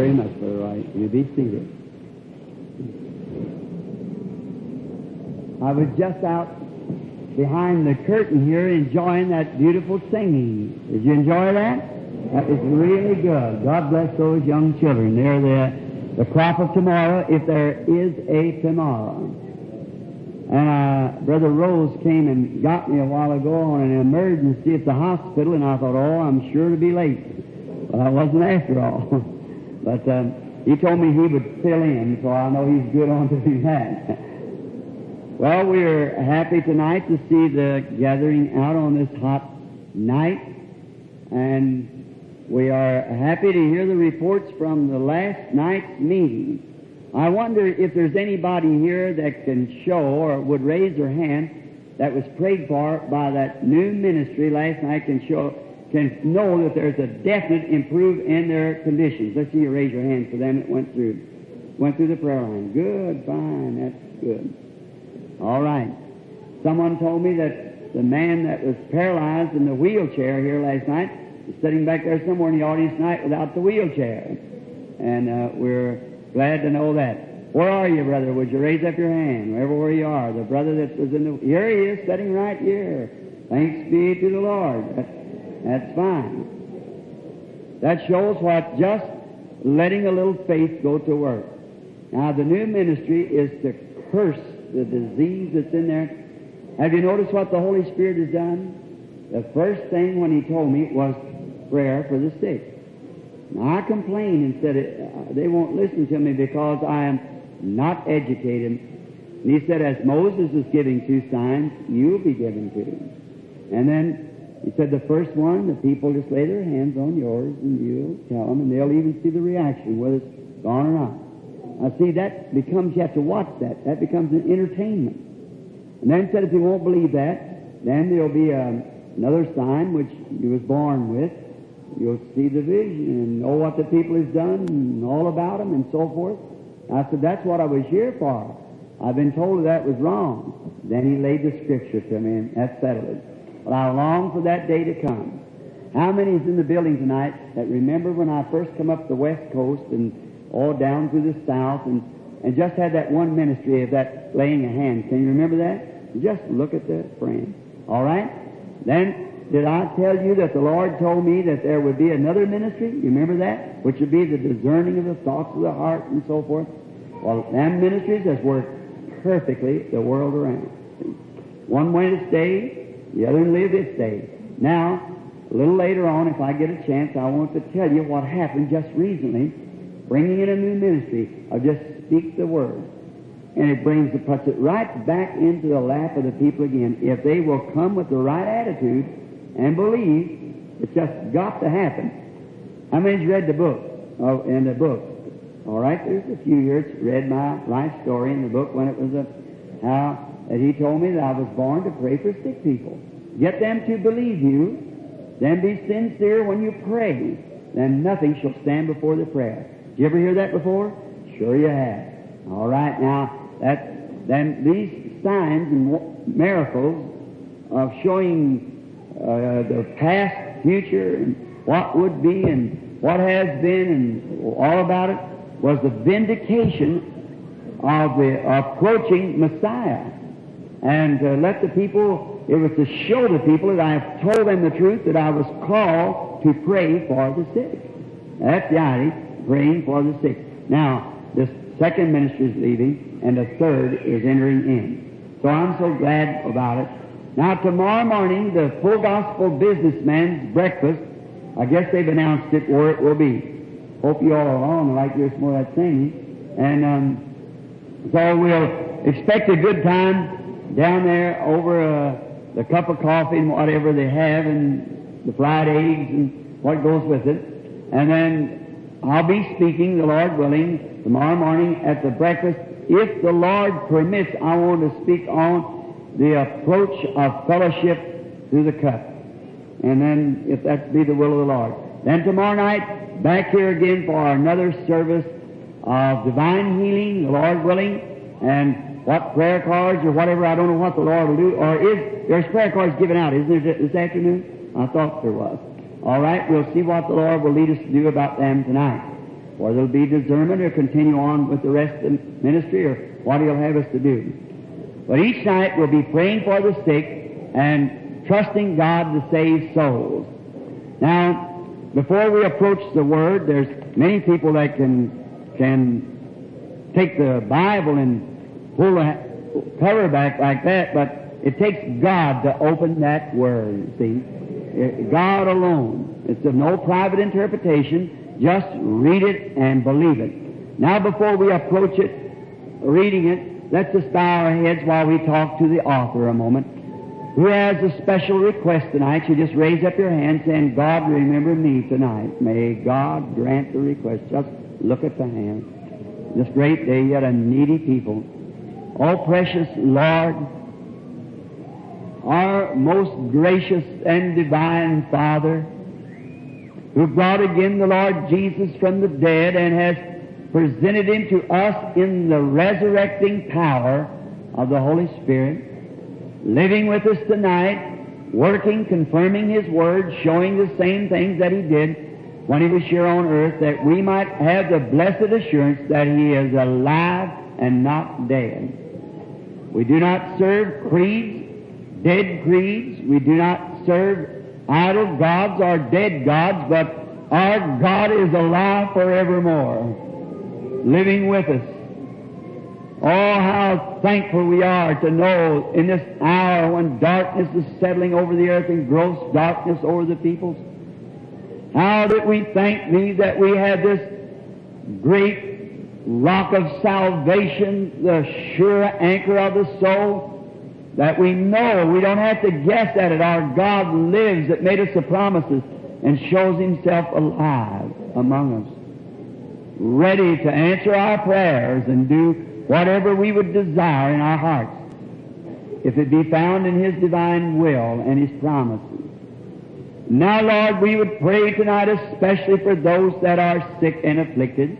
Very much, Brother Wright. You be seated. I was just out behind the curtain here enjoying that beautiful singing. Did you enjoy that? That was really good. God bless those young children. They're the crop of tomorrow, if there is a tomorrow. And Brother Rose came and got me a while ago on an emergency at the hospital, and I thought, oh, I'm sure to be late. Well, I wasn't after all. But he told me he would fill in, so I know he's good on to do that. Well, we're happy tonight to see the gathering out on this hot night, and we are happy to hear the reports from the last night's meeting. I wonder if there's anybody here that can show or would raise their hand that was prayed for by that new ministry last night can know that there's a definite improvement in their conditions. Let's see you raise your hand for them that went through the prayer line. Good, fine, that's good. All right. Someone told me that the man that was paralyzed in the wheelchair here last night is sitting back there somewhere in the audience tonight without the wheelchair. And we're glad to know that. Where are you, brother? Would you raise up your hand, wherever you are? The brother that was in the... Here he is, sitting right here. Thanks be to the Lord. That's fine. That shows what just letting a little faith go to work. Now, the new ministry is to curse the disease that's in there. Have you noticed what the Holy Spirit has done? The first thing when He told me was prayer for the sick. Now, I complained and said they won't listen to me because I am not educated. And He said, as Moses is giving 2 signs, you'll be given 2. And then He said, the first one, the people just lay their hands on yours and you'll tell them, and they'll even see the reaction, whether it's gone or not. Now, see, that becomes, you have to watch that. That becomes an entertainment. And then said, if you won't believe that, then there'll be another sign which you was born with. You'll see the vision and know what the people has done and all about them and so forth. I said, that's what I was here for. I've been told that was wrong. Then he laid the Scripture to me, and that settled it. But I long for that day to come. How many is in the building tonight that remember when I first come up the West Coast and all down through the South and just had that one ministry of that laying of hands? Can you remember that? Just look at the friend. All right? Then, did I tell you that the Lord told me that there would be another ministry? You remember that? Which would be the discerning of the thoughts of the heart and so forth. Well, them ministries has worked perfectly the world around. One went its day, the other lived its day. Now, a little later on, if I get a chance, I want to tell you what happened just recently, bringing in a new ministry. I'll just speak the word. And it puts it right back into the lap of the people again. If they will come with the right attitude and believe, it's just got to happen. How many's read the book? Oh, in the book. All right, there's a few here that's read my life story in the book when it was how that he told me that I was born to pray for sick people. Get them to believe you, then be sincere when you pray, then nothing shall stand before the prayer. Did you ever hear that before? Sure you have. All right, now, then these signs and miracles of showing the past, future, and what would be and what has been and all about it was the vindication of the approaching Messiah. And to let the people, it was to show the people that I have told them the truth, that I was called to pray for the sick. That's the idea, praying for the sick. Now, this second ministry is leaving, and the third is entering in. So I'm so glad about it. Now, tomorrow morning, the Full Gospel Businessman's Breakfast, I guess they've announced it where it will be. Hope you all are on like this more of that singing. And so we'll expect a good time down there over the cup of coffee and whatever they have and the fried eggs and what goes with it. And then I'll be speaking, the Lord willing, tomorrow morning at the breakfast. If the Lord permits, I want to speak on the approach of fellowship through the cup. And then, if that be the will of the Lord. Then tomorrow night, back here again for another service of divine healing, the Lord willing, and what prayer cards or whatever, I don't know what the Lord will do. Or there's prayer cards given out, isn't there, this afternoon? I thought there was. All right, we'll see what the Lord will lead us to do about them tonight. whether it'll be discernment or continue on with the rest of the ministry or what He'll have us to do. But each night we'll be praying for the sick and trusting God to save souls. Now, before we approach the Word, there's many people that can take the Bible and pull the cover back like that, but it takes God to open that Word, see. God alone. It's of no private interpretation. Just read it and believe it. Now, before we approach it, reading it, let's just bow our heads while we talk to the author a moment. Who has a special request tonight? You just raise up your hand saying, God, remember me tonight. May God grant the request. Just look at the hand. This great day, yet a needy people. Oh, precious Lord, our most gracious and divine Father, who brought again the Lord Jesus from the dead and has presented Him to us in the resurrecting power of the Holy Spirit, living with us tonight, working, confirming His Word, showing the same things that He did when He was here on earth, that we might have the blessed assurance that He is alive and not dead. We do not serve creeds, dead creeds. We do not serve idol gods or dead gods, but our God is alive forevermore, living with us. Oh, how thankful we are to know in this hour when darkness is settling over the earth and gross darkness over the peoples. How that we thank Thee that we have this great rock of salvation, the sure anchor of the soul, that we know, we don't have to guess at it. Our God lives, that made us the promises, and shows Himself alive among us, ready to answer our prayers and do whatever we would desire in our hearts, if it be found in His divine will and His promises. Now, Lord, we would pray tonight especially for those that are sick and afflicted,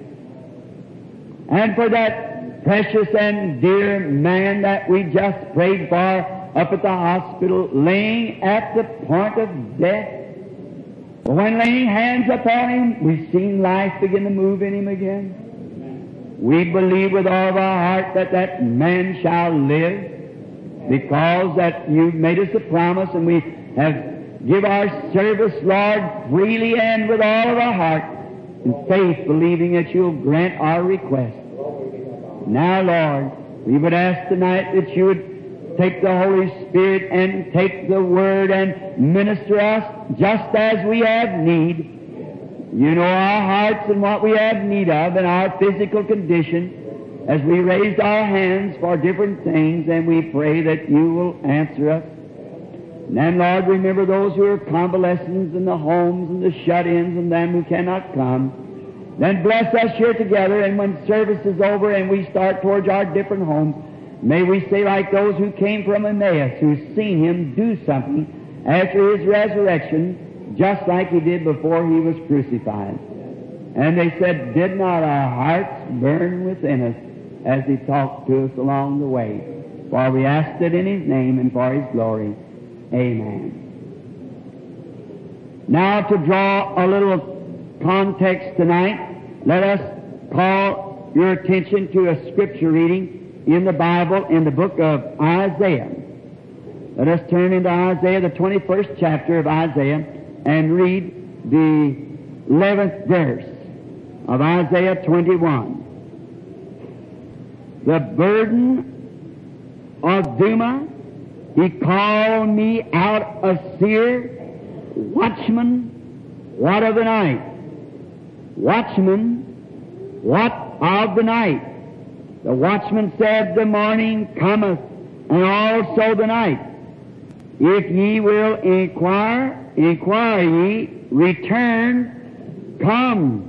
and for that precious and dear man that we just prayed for up at the hospital, laying at the point of death. But when laying hands upon him, we've seen life begin to move in him again. We believe with all of our heart that that man shall live, because that You've made us a promise, and we have give our service, Lord, freely and with all of our heart, in faith, believing that You'll grant our request. Now, Lord, we would ask tonight that You would take the Holy Spirit and take the Word and minister us just as we have need. You know our hearts and what we have need of and our physical condition as we raise our hands for different things, and we pray that You will answer us. And then, Lord, remember those who are convalescents in the homes and the shut-ins and them who cannot come. Then bless us here together, and when service is over and we start towards our different homes, may we say like those who came from Emmaus, who've seen Him do something after His resurrection, just like He did before He was crucified. And they said, did not our hearts burn within us as He talked to us along the way? For we asked it in His name and for His glory. Amen. Now, to draw a little context tonight, let us call your attention to a scripture reading in the Bible in the book of Isaiah. Let us turn into Isaiah, the 21st chapter of Isaiah, and read the 11th verse of Isaiah 21. The burden of Duma, He called me out a seer, watchman, what of the night? Watchman, what of the night? The watchman said, the morning cometh, and also the night. If ye will inquire ye, return, come.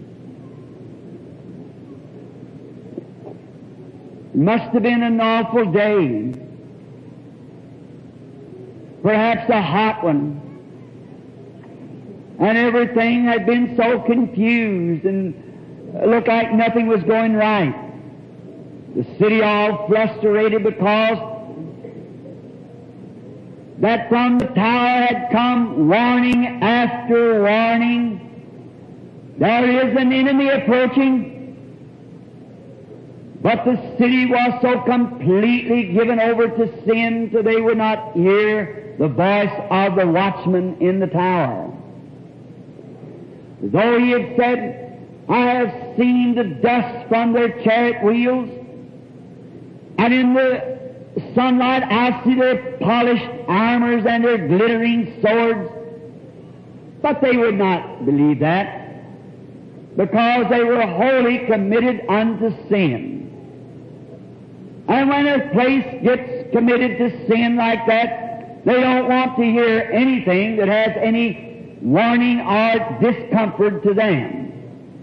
It must have been an awful day, perhaps a hot one. And everything had been so confused and looked like nothing was going right. The city all frustrated because that from the tower had come warning after warning there is an enemy approaching. But the city was so completely given over to sin that they would not hear the voice of the watchman in the tower. Though he had said, I have seen the dust from their chariot wheels, and in the sunlight I see their polished armors and their glittering swords. But they would not believe that, because they were wholly committed unto sin. And when a place gets committed to sin like that, they don't want to hear anything that has any warning or discomfort to them.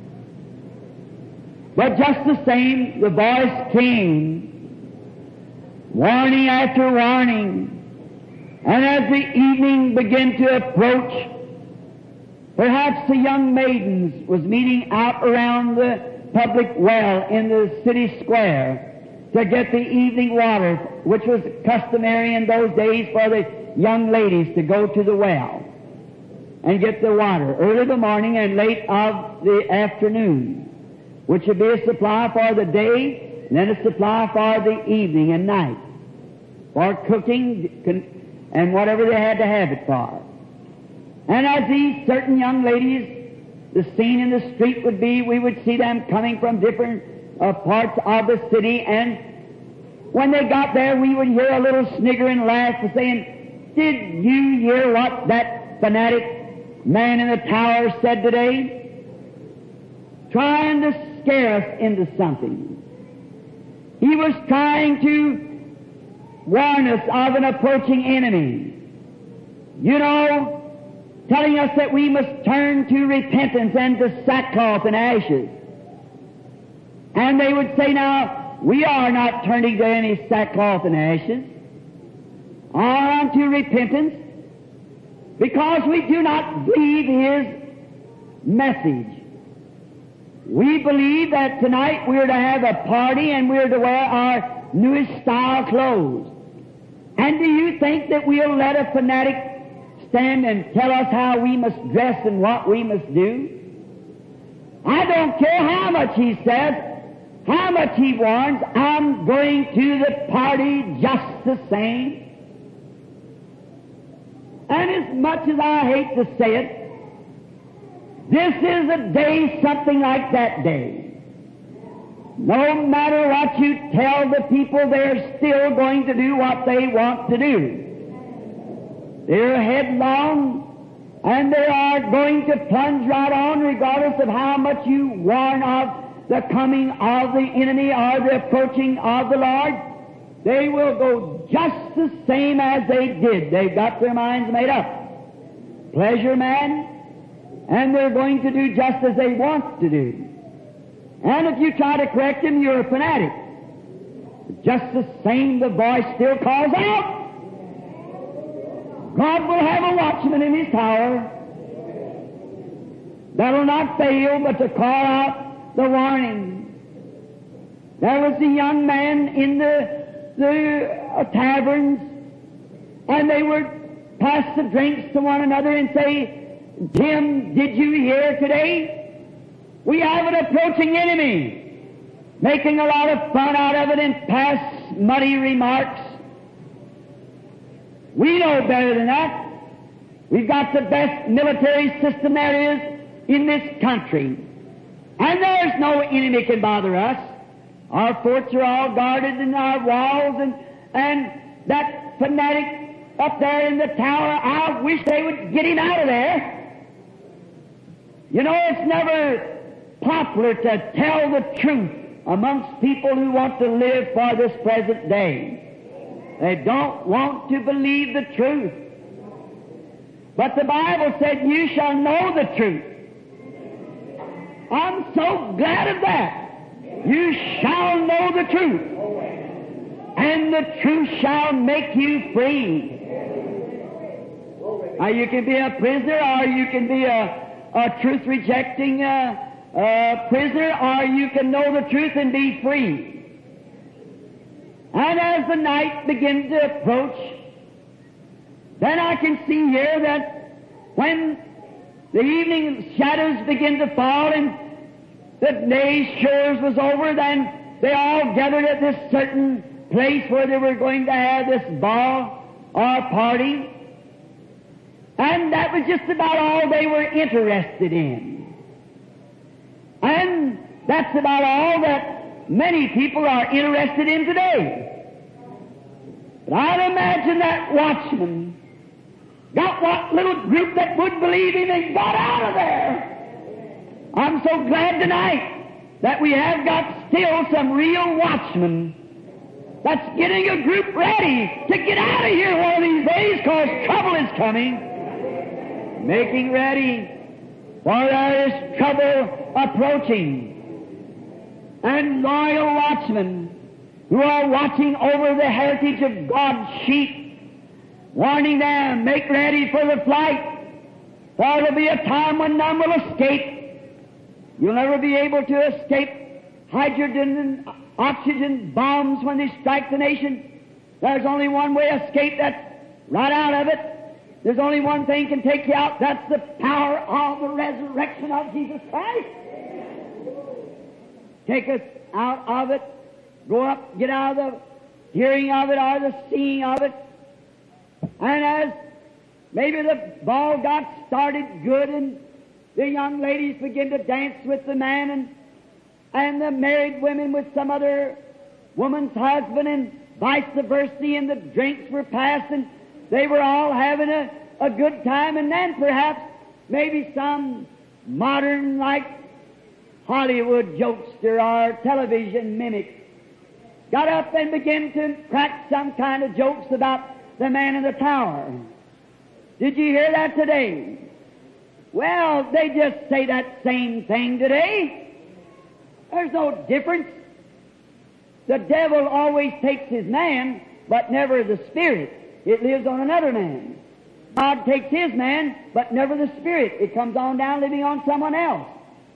But just the same, the voice came, warning after warning. And as the evening began to approach, perhaps the young maidens was meeting out around the public well in the city square to get the evening water, which was customary in those days for the young ladies to go to the well and get the water early in the morning and late of the afternoon, which would be a supply for the day and then a supply for the evening and night, for cooking and whatever they had to have it for. And as these certain young ladies, the scene in the street would be, we would see them coming from different parts of the city, and when they got there, we would hear a little snigger and laugh saying, did you hear what that fanatic man in the tower said today? Trying to scare us into something. He was trying to warn us of an approaching enemy. You know, telling us that we must turn to repentance and to sackcloth and ashes. And they would say, now, we are not turning to any sackcloth and ashes or unto repentance, because we do not believe His message. We believe that tonight we are to have a party and we are to wear our newest style clothes. And do you think that we'll let a fanatic stand and tell us how we must dress and what we must do? I don't care how much he says, how much he warns, I'm going to the party just the same. And as much as I hate to say it, this is a day something like that day. No matter what you tell the people, they're still going to do what they want to do. They're headlong, and they are going to plunge right on regardless of how much you warn of the coming of the enemy or the approaching of the Lord. They will go just the same as they did. They've got their minds made up. Pleasure man, and they're going to do just as they want to do. And if you try to correct them, you're a fanatic. Just the same, the voice still calls out. God will have a watchman in His tower that will not fail but to call out the warning. There was a young man in the taverns, and they would pass the drinks to one another and say, Tim, did you hear today? We have an approaching enemy, making a lot of fun out of it and pass muddy remarks. We know better than that. We've got the best military system there is in this country. And there's no enemy can bother us. Our forts are all guarded and our walls, and that fanatic up there in the tower, I wish they would get him out of there. You know, it's never popular to tell the truth amongst people who want to live for this present day. They don't want to believe the truth. But the Bible said, you shall know the truth. I'm so glad of that. You shall know the truth, and the truth shall make you free. Now, you can be a prisoner, or you can be a truth-rejecting prisoner, or you can know the truth and be free. And as the night begins to approach, then I can see here that when the evening shadows began to fall and the day sure was over, then they all gathered at this certain place where they were going to have this ball or party. And that was just about all they were interested in. And that's about all that many people are interested in today. But I'd imagine that watchman got what little group that would believe him and got out of there. I'm so glad tonight that we have got still some real watchmen that's getting a group ready to get out of here one of these days, because trouble is coming. Making ready, for there is trouble approaching. And loyal watchmen who are watching over the heritage of God's sheep, warning them, make ready for the flight, for there'll be a time when none will escape. You'll never be able to escape hydrogen and oxygen bombs when they strike the nation. There's only one way to escape, that's right out of it. There's only one thing can take you out, that's the power of the resurrection of Jesus Christ. Take us out of it, go up, get out of the hearing of it or the seeing of it. And as maybe the ball got started good and the young ladies begin to dance with the man and the married women with some other woman's husband and vice versa, and the drinks were passed and they were all having a good time, and then perhaps maybe some modern like Hollywood jokester or television mimic got up and began to crack some kind of jokes about the man in the tower. Did you hear that today? Well, they just say that same thing today. There's no difference. The devil always takes his man, but never the spirit. It lives on another man. God takes his man, but never the spirit. It comes on down living on someone else.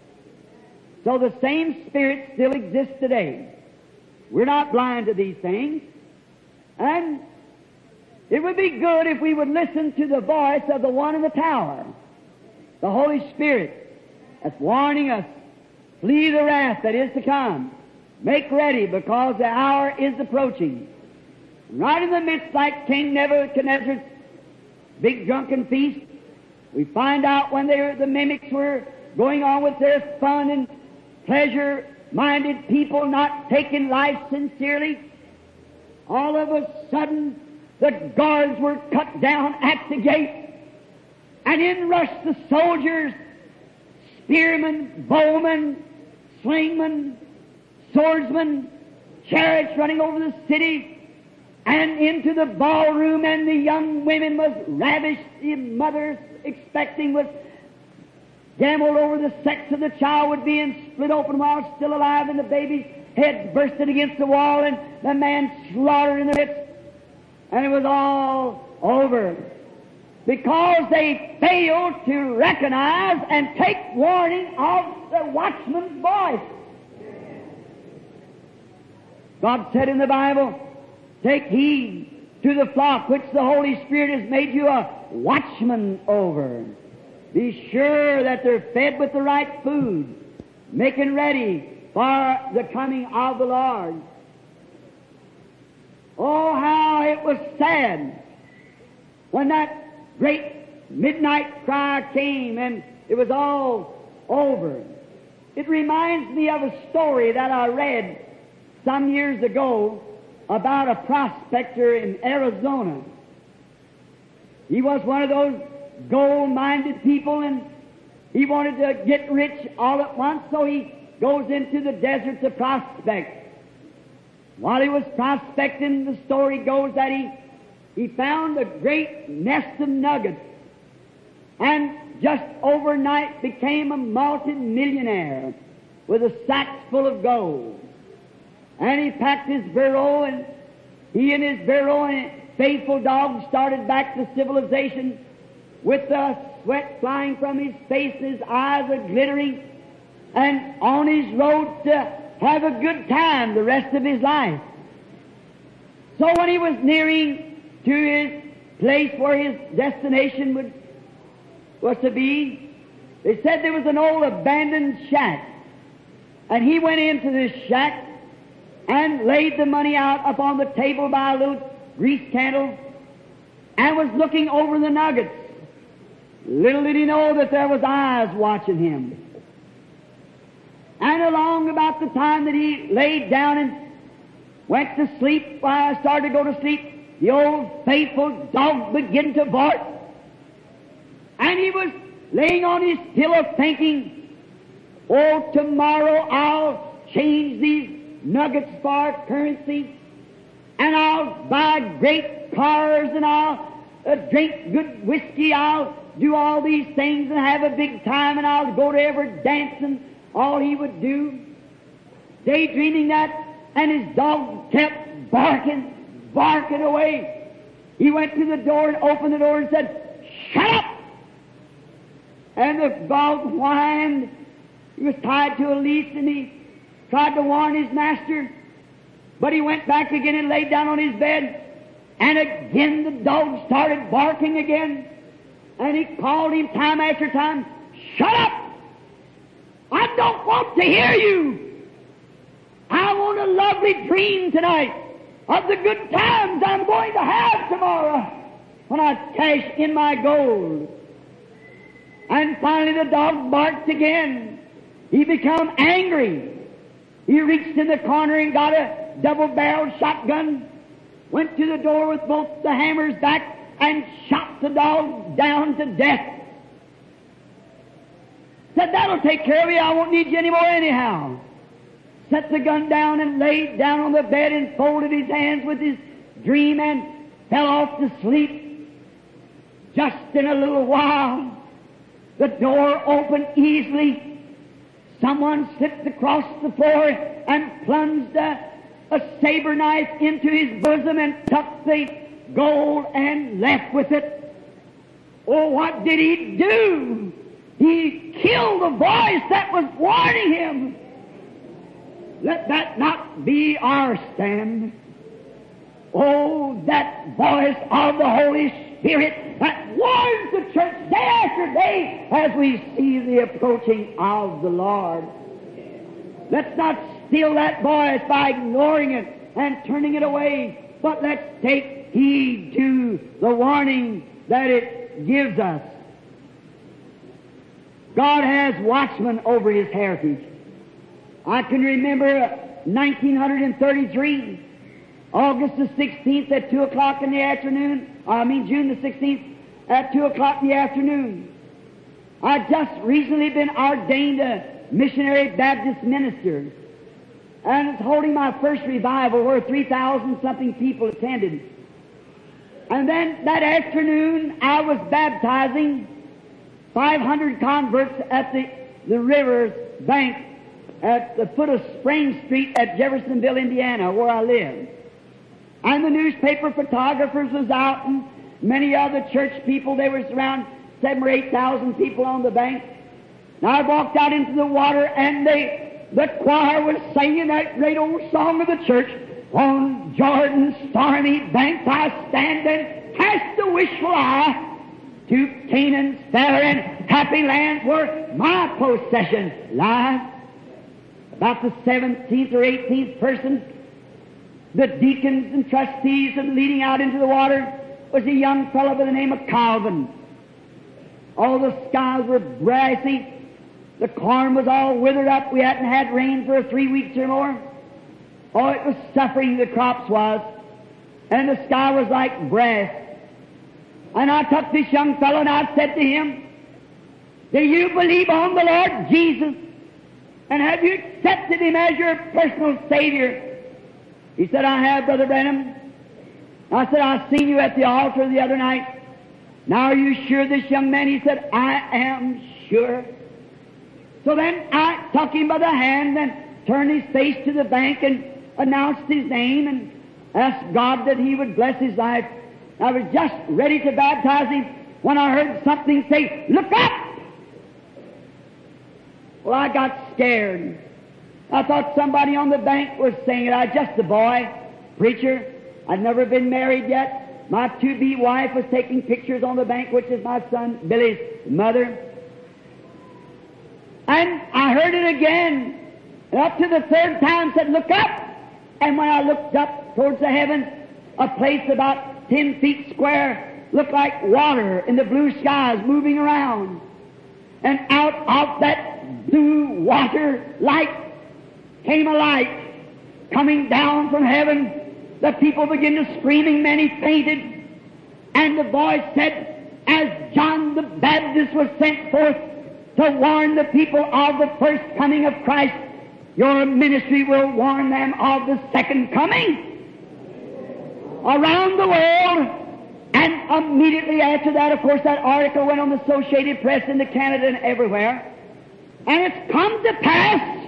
So the same spirit still exists today. We're not blind to these things. And it would be good if we would listen to the voice of the one in the tower, the Holy Spirit, that's warning us, flee the wrath that is to come. Make ready, because the hour is approaching. Right in the midst, like King Nebuchadnezzar's big drunken feast, we find out when the mimics were going on with their fun and pleasure-minded people not taking life sincerely, all of a sudden the guards were cut down at the gate, and in rushed the soldiers, spearmen, bowmen, slingmen, swordsmen, chariots running over the city, and into the ballroom, and the young women was ravished, the mothers expecting was gambled over the sex of the child would be and split open while still alive, and the baby's head bursted against the wall, and the man slaughtered in the midst, and it was all over. Because they failed to recognize and take warning of the watchman's voice. God said in the Bible, take heed to the flock which the Holy Spirit has made you a watchman over. Be sure that they're fed with the right food, making ready for the coming of the Lord. Oh, how it was sad when that great midnight cry came and it was all over. It reminds me of a story that I read some years ago about a prospector in Arizona. He was one of those gold-minded people, and he wanted to get rich all at once, so he goes into the desert to prospect. While he was prospecting, the story goes that he found a great nest of nuggets, and just overnight became a multi-millionaire with a sack full of gold. And he packed his burro, and he and his burro and faithful dog started back to civilization with the sweat flying from his face and his eyes are glittering, and on his road to have a good time the rest of his life. So when he was nearing to his place where his destination was to be, They said there was an old abandoned shack. And he went into this shack and laid the money out upon the table by a little grease candle and was looking over the nuggets. Little did he know that there was eyes watching him. And along about the time that he laid down and went to sleep, while I started to go to sleep, the old faithful dog began to bark. And he was laying on his pillow thinking, oh, tomorrow I'll change these nuggets for currency, and I'll buy great cars, and I'll drink good whiskey, I'll do all these things and have a big time, and I'll go to every dance and all he would do. Daydreaming that, and his dog kept barking away. He went to the door and opened the door and said, shut up! And the dog whined. He was tied to a leash, and he tried to warn his master, but he went back again and laid down on his bed, and again the dog started barking again, and he called him time after time, shut up! I don't want to hear you! I want a lovely dream tonight of the good times I'm going to have tomorrow when I cash in my gold. And finally the dog barked again. He became angry. He reached in the corner and got a double-barreled shotgun, went to the door with both the hammers back, and shot the dog down to death. Said, that'll take care of you. I won't need you anymore anyhow. Set the gun down and laid down on the bed and folded his hands with his dream and fell off to sleep. Just in a little while, the door opened easily. Someone slipped across the floor and plunged a saber knife into his bosom and took the gold and left with it. Oh, what did he do? He killed the voice that was warning him. Let that not be our stand. Oh, that voice of the Holy Spirit that warns the church day after day as we see the approaching of the Lord. Let's not steal that voice by ignoring it and turning it away, but let's take heed to the warning that it gives us. God has watchmen over His heritage. I can remember 1933, August the 16th at 2 o'clock in the afternoon, June the 16th at 2 o'clock in the afternoon. I'd just recently been ordained a missionary Baptist minister, and it's holding my first revival where 3,000-something people attended. And then that afternoon I was baptizing 500 converts at the river's bank at the foot of Spring Street at Jeffersonville, Indiana, where I live. And the newspaper photographers was out, and many other church people. There was around 7,000 or 8,000 people on the bank. Now I walked out into the water, and the choir was singing that great old song of the church. On Jordan's stormy banks I stand and cast a wishful eye to Canaan's fair and happy lands where my possession lies. About the 17th or 18th person, the deacons and trustees and leading out into the water was a young fellow by the name of Calvin. All the skies were brassy. The corn was all withered up. We hadn't had rain for 3 weeks or more. Oh, it was suffering, the crops was. And the sky was like brass. And I took this young fellow and I said to him, do you believe on the Lord Jesus? And have you accepted Him as your personal Savior? He said, I have, Brother Branham. I said, I seen you at the altar the other night. Now are you sure, this young man? He said, I am sure. So then I took him by the hand and turned his face to the bank and announced his name and asked God that He would bless his life. I was just ready to baptize him when I heard something say, look up! Well, I got scared. I thought somebody on the bank was saying it. I was just a boy, preacher. I'd never been married yet. My to-be wife was taking pictures on the bank, which is my son Billy's mother. And I heard it again. And up to the third time said, look up. And when I looked up towards the heavens, a place about 10 feet square looked like water in the blue skies moving around. And out of that blue water light came a light coming down from heaven. The people began to screaming, many fainted. And the voice said, as John the Baptist was sent forth to warn the people of the first coming of Christ, your ministry will warn them of the second coming. Around the world. And immediately after that, of course, that article went on the Associated Press into Canada and everywhere. And it's come to pass.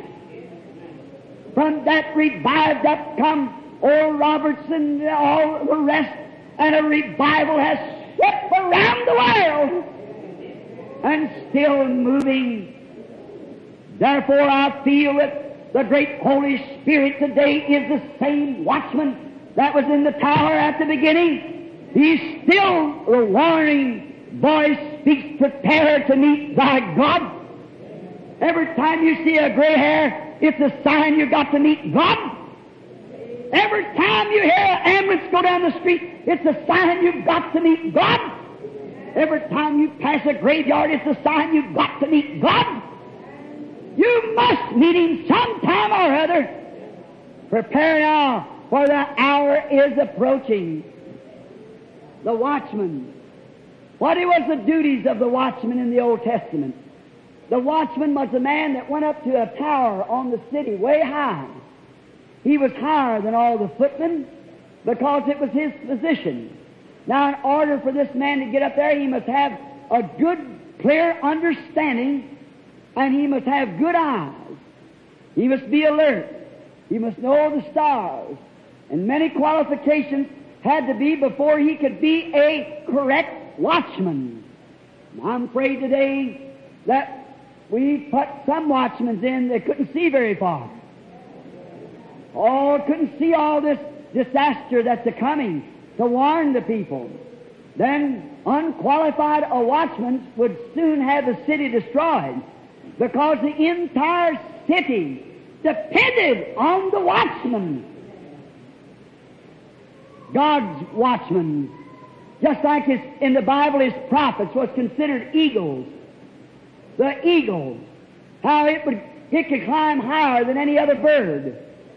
From that revived up come Oral Robertson and all the rest, and a revival has swept around the world and still moving. Therefore, I feel that the great Holy Spirit today is the same watchman that was in the tower at the beginning. He's still the warning voice speaks, prepare to meet thy God. Every time you see a gray hair, it's a sign you've got to meet God. Every time you hear an ambulance go down the street, it's a sign you've got to meet God. Every time you pass a graveyard, it's a sign you've got to meet God. You must meet Him sometime or other. Prepare now, for the hour is approaching. The watchman. What was the duties of the watchman in the Old Testament? The watchman was a man that went up to a tower on the city, way high. He was higher than all the footmen because it was his position. Now, in order for this man to get up there, he must have a good, clear understanding, and he must have good eyes. He must be alert. He must know the stars. And many qualifications had to be before he could be a correct watchman. And I'm afraid today that we put some watchmen in that couldn't see very far. Oh, couldn't see all this disaster that's a-coming to warn the people. Then unqualified watchmen would soon have the city destroyed because the entire city depended on the watchman. God's watchmen, just like in the Bible, his prophets was considered eagles. The eagle, how it could climb higher than any other bird.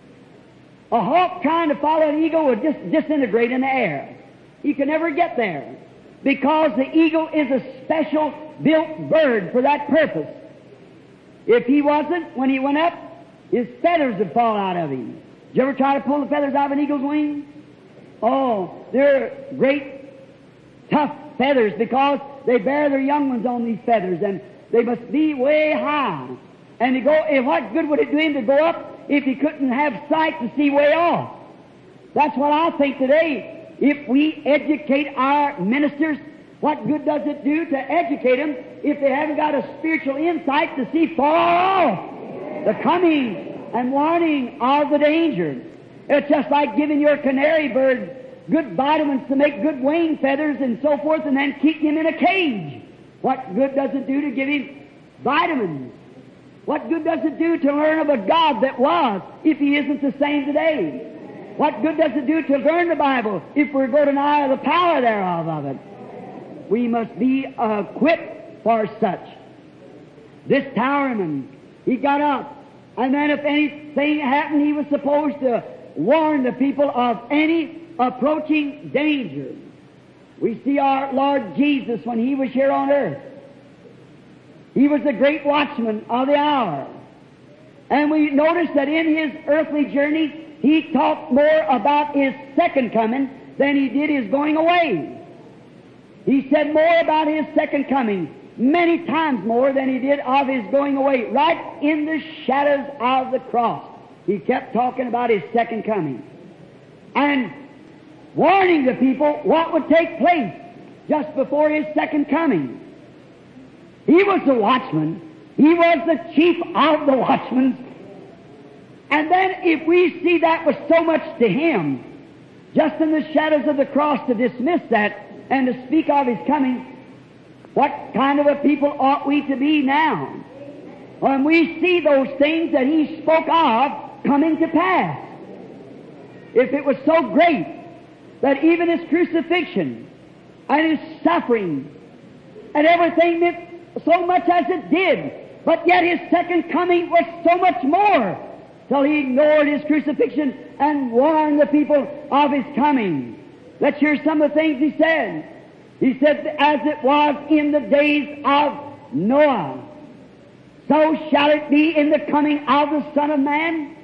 A hawk trying to follow an eagle would just disintegrate in the air. He could never get there because the eagle is a special built bird for that purpose. If he wasn't, when he went up, his feathers would fall out of him. Did you ever try to pull the feathers out of an eagle's wing? Oh, they're great, tough feathers because they bear their young ones on these feathers, and they must be way high. And what good would it do him to go up if he couldn't have sight to see way off? That's what I think today. If we educate our ministers, what good does it do to educate them if they haven't got a spiritual insight to see far off the coming and warning of the danger? It's just like giving your canary bird good vitamins to make good wing feathers and so forth, and then keeping him in a cage. What good does it do to give him vitamins? What good does it do to learn of a God that was if He isn't the same today? What good does it do to learn the Bible if we're going to deny the power thereof of it? We must be equipped for such. This towerman, he got up, and then if anything happened, he was supposed to warn the people of any approaching danger. We see our Lord Jesus when He was here on earth. He was the great watchman of the hour. And we notice that in His earthly journey, He talked more about His second coming than He did His going away. He said more about His second coming, many times more than He did of His going away. Right in the shadows of the cross, He kept talking about His second coming and warning the people what would take place just before His second coming. He was the watchman. He was the chief of the watchmen. And then if we see that was so much to Him, just in the shadows of the cross to dismiss that and to speak of His coming, what kind of a people ought we to be now? And we see those things that he spoke of coming to pass. If it was so great that even his crucifixion and his suffering and everything meant so much as it did, but yet his second coming was so much more, till he ignored his crucifixion and warned the people of his coming. Let's hear some of the things he said. He said, as it was in the days of Noah, so shall it be in the coming of the Son of Man.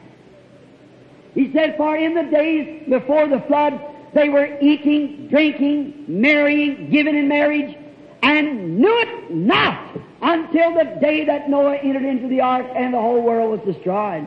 He said, for in the days before the flood, they were eating, drinking, marrying, giving in marriage, and knew it not until the day that Noah entered into the ark and the whole world was destroyed.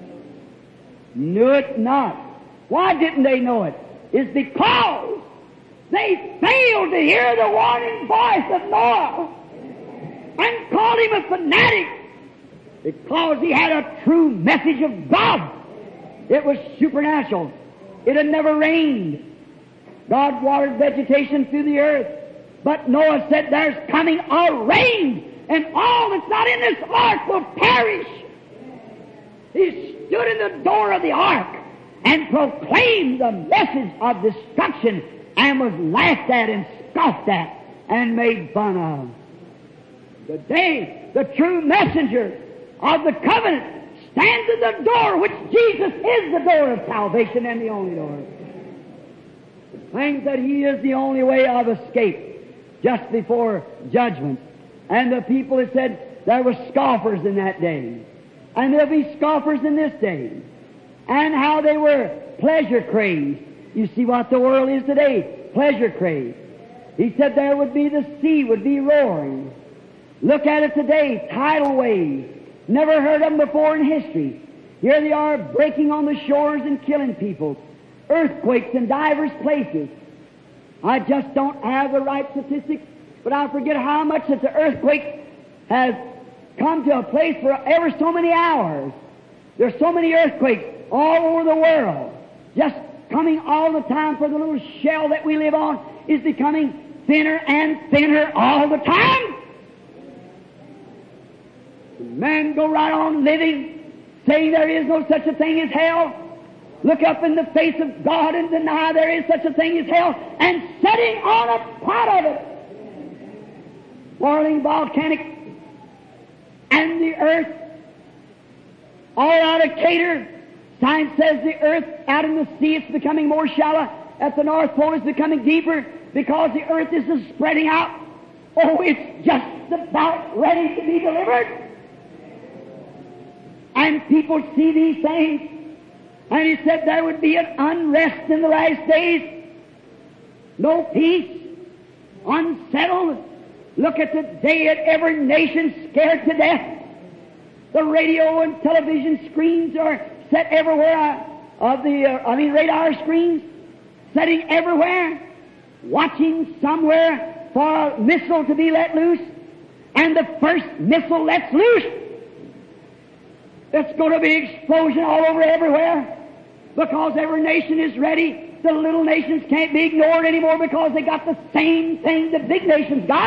Knew it not. Why didn't they know it? It's because they failed to hear the warning voice of Noah and called him a fanatic because he had a true message of God. It was supernatural. It had never rained. God watered vegetation through the earth. But Noah said, there's coming a rain, and all that's not in this ark will perish. He stood in the door of the ark and proclaimed the message of destruction and was laughed at and scoffed at and made fun of. Today, the true messenger of the covenant stands at the door, which Jesus is the door of salvation and the only door. Claims that he is the only way of escape just before judgment. And the people had said there were scoffers in that day. And there'll be scoffers in this day. And how they were pleasure crazed. You see what the world is today, pleasure crazed. He said there would be, the sea would be roaring. Look at it today, tidal waves. Never heard of them before in history. Here they are breaking on the shores and killing people. Earthquakes in divers places. I just don't have the right statistics, but I forget how much that the earthquake has come to a place for ever so many hours. There's so many earthquakes all over the world, just coming all the time, for the little shell that we live on is becoming thinner and thinner all the time. Men go right on living, saying there is no such a thing as hell. Look up in the face of God and deny there is such a thing as hell, and setting on a part of it. Boiling volcanic, and the earth all out of cater. Science says the earth out in the sea, it's becoming more shallow. At the North Pole, it's becoming deeper because the earth is spreading out. Oh, it's just about ready to be delivered. And people see these things. And he said there would be an unrest in the last days. No peace. Unsettled. Look at the day at every nation scared to death. The radio and television screens are set everywhere. Radar screens setting everywhere. Watching somewhere for a missile to be let loose. And the first missile lets loose, it's going to be explosion all over everywhere. Because every nation is ready. The little nations can't be ignored anymore because they got the same thing the big nations got.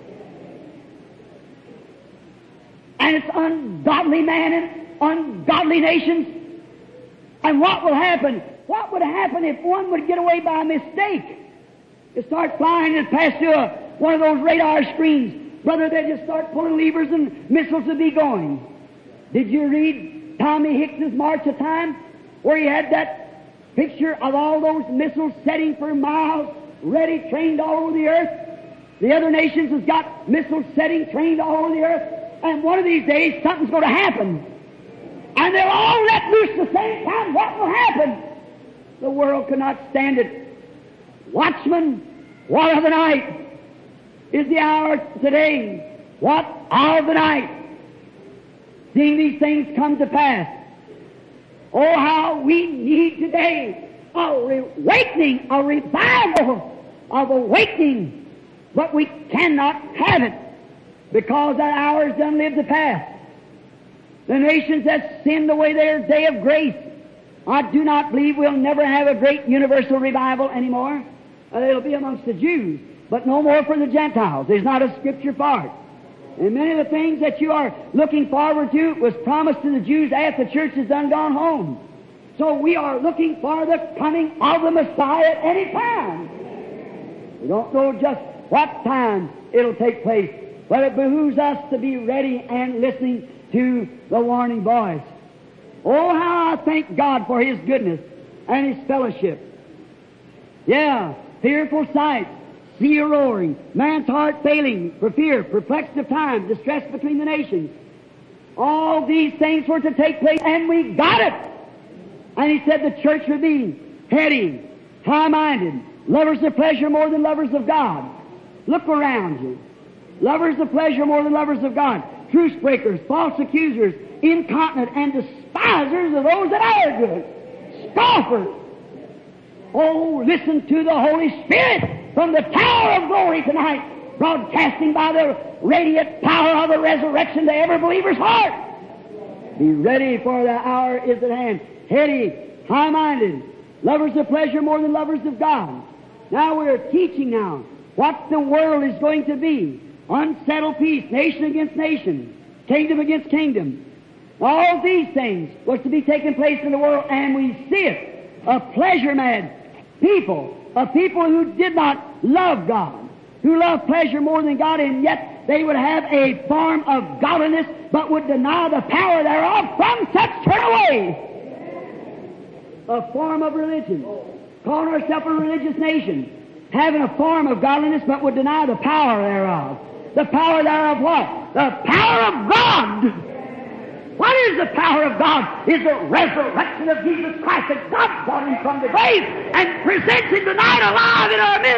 And it's ungodly man and ungodly nations. And what will happen? What would happen if one would get away by mistake? To start flying and pass through one of those radar screens. Brother, they just start pulling levers and missiles would be going. Did you read Tommy Hicks's March of Time? Where he had that picture of all those missiles setting for miles, ready, trained all over the earth. The other nations has got missiles setting, trained all over the earth. And one of these days, something's going to happen. And they'll all let loose at the same time. What will happen? The world cannot stand it. Watchman, what of the night is the hour today? What of the night? Seeing these things come to pass. Oh, how we need today a awakening, a revival of awakening. But we cannot have it because that hour is done lived to pass. The nations that sinned away their day of grace, I do not believe we'll never have a great universal revival anymore. It'll be amongst the Jews, but no more for the Gentiles. There's not a scripture for it. And many of the things that you are looking forward to was promised to the Jews after the church has done gone home. So we are looking for the coming of the Messiah at any time. We don't know just what time it'll take place, but it behooves us to be ready and listening to the warning voice. Oh, how I thank God for His goodness and His fellowship. Yeah, fearful sight, sea roaring, man's heart failing for fear, perplexed of time, distress between the nations. All these things were to take place, and we got it. And He said the church would be heady, high-minded, lovers of pleasure more than lovers of God. Look around you. Lovers of pleasure more than lovers of God. Truce breakers, false accusers, incontinent, and despisers of those that are good. Scoffers. Oh, listen to the Holy Spirit from the tower of glory tonight, broadcasting by the radiant power of the resurrection to every believer's heart. Be ready, for the hour is at hand. Heady, high-minded, lovers of pleasure more than lovers of God. Now we're teaching now what the world is going to be. Unsettled peace, nation against nation, kingdom against kingdom. All these things was to be taking place in the world, and we see it. A pleasure-mad people, a people who did not love God, who loved pleasure more than God, and yet they would have a form of godliness, but would deny the power thereof. From such turn away. A form of religion, calling ourselves a religious nation, having a form of godliness, but would deny the power thereof. The power thereof what? The power of God. What is the power of God? Is the resurrection of Jesus Christ, that God brought Him from the grave and presents Him tonight alive in our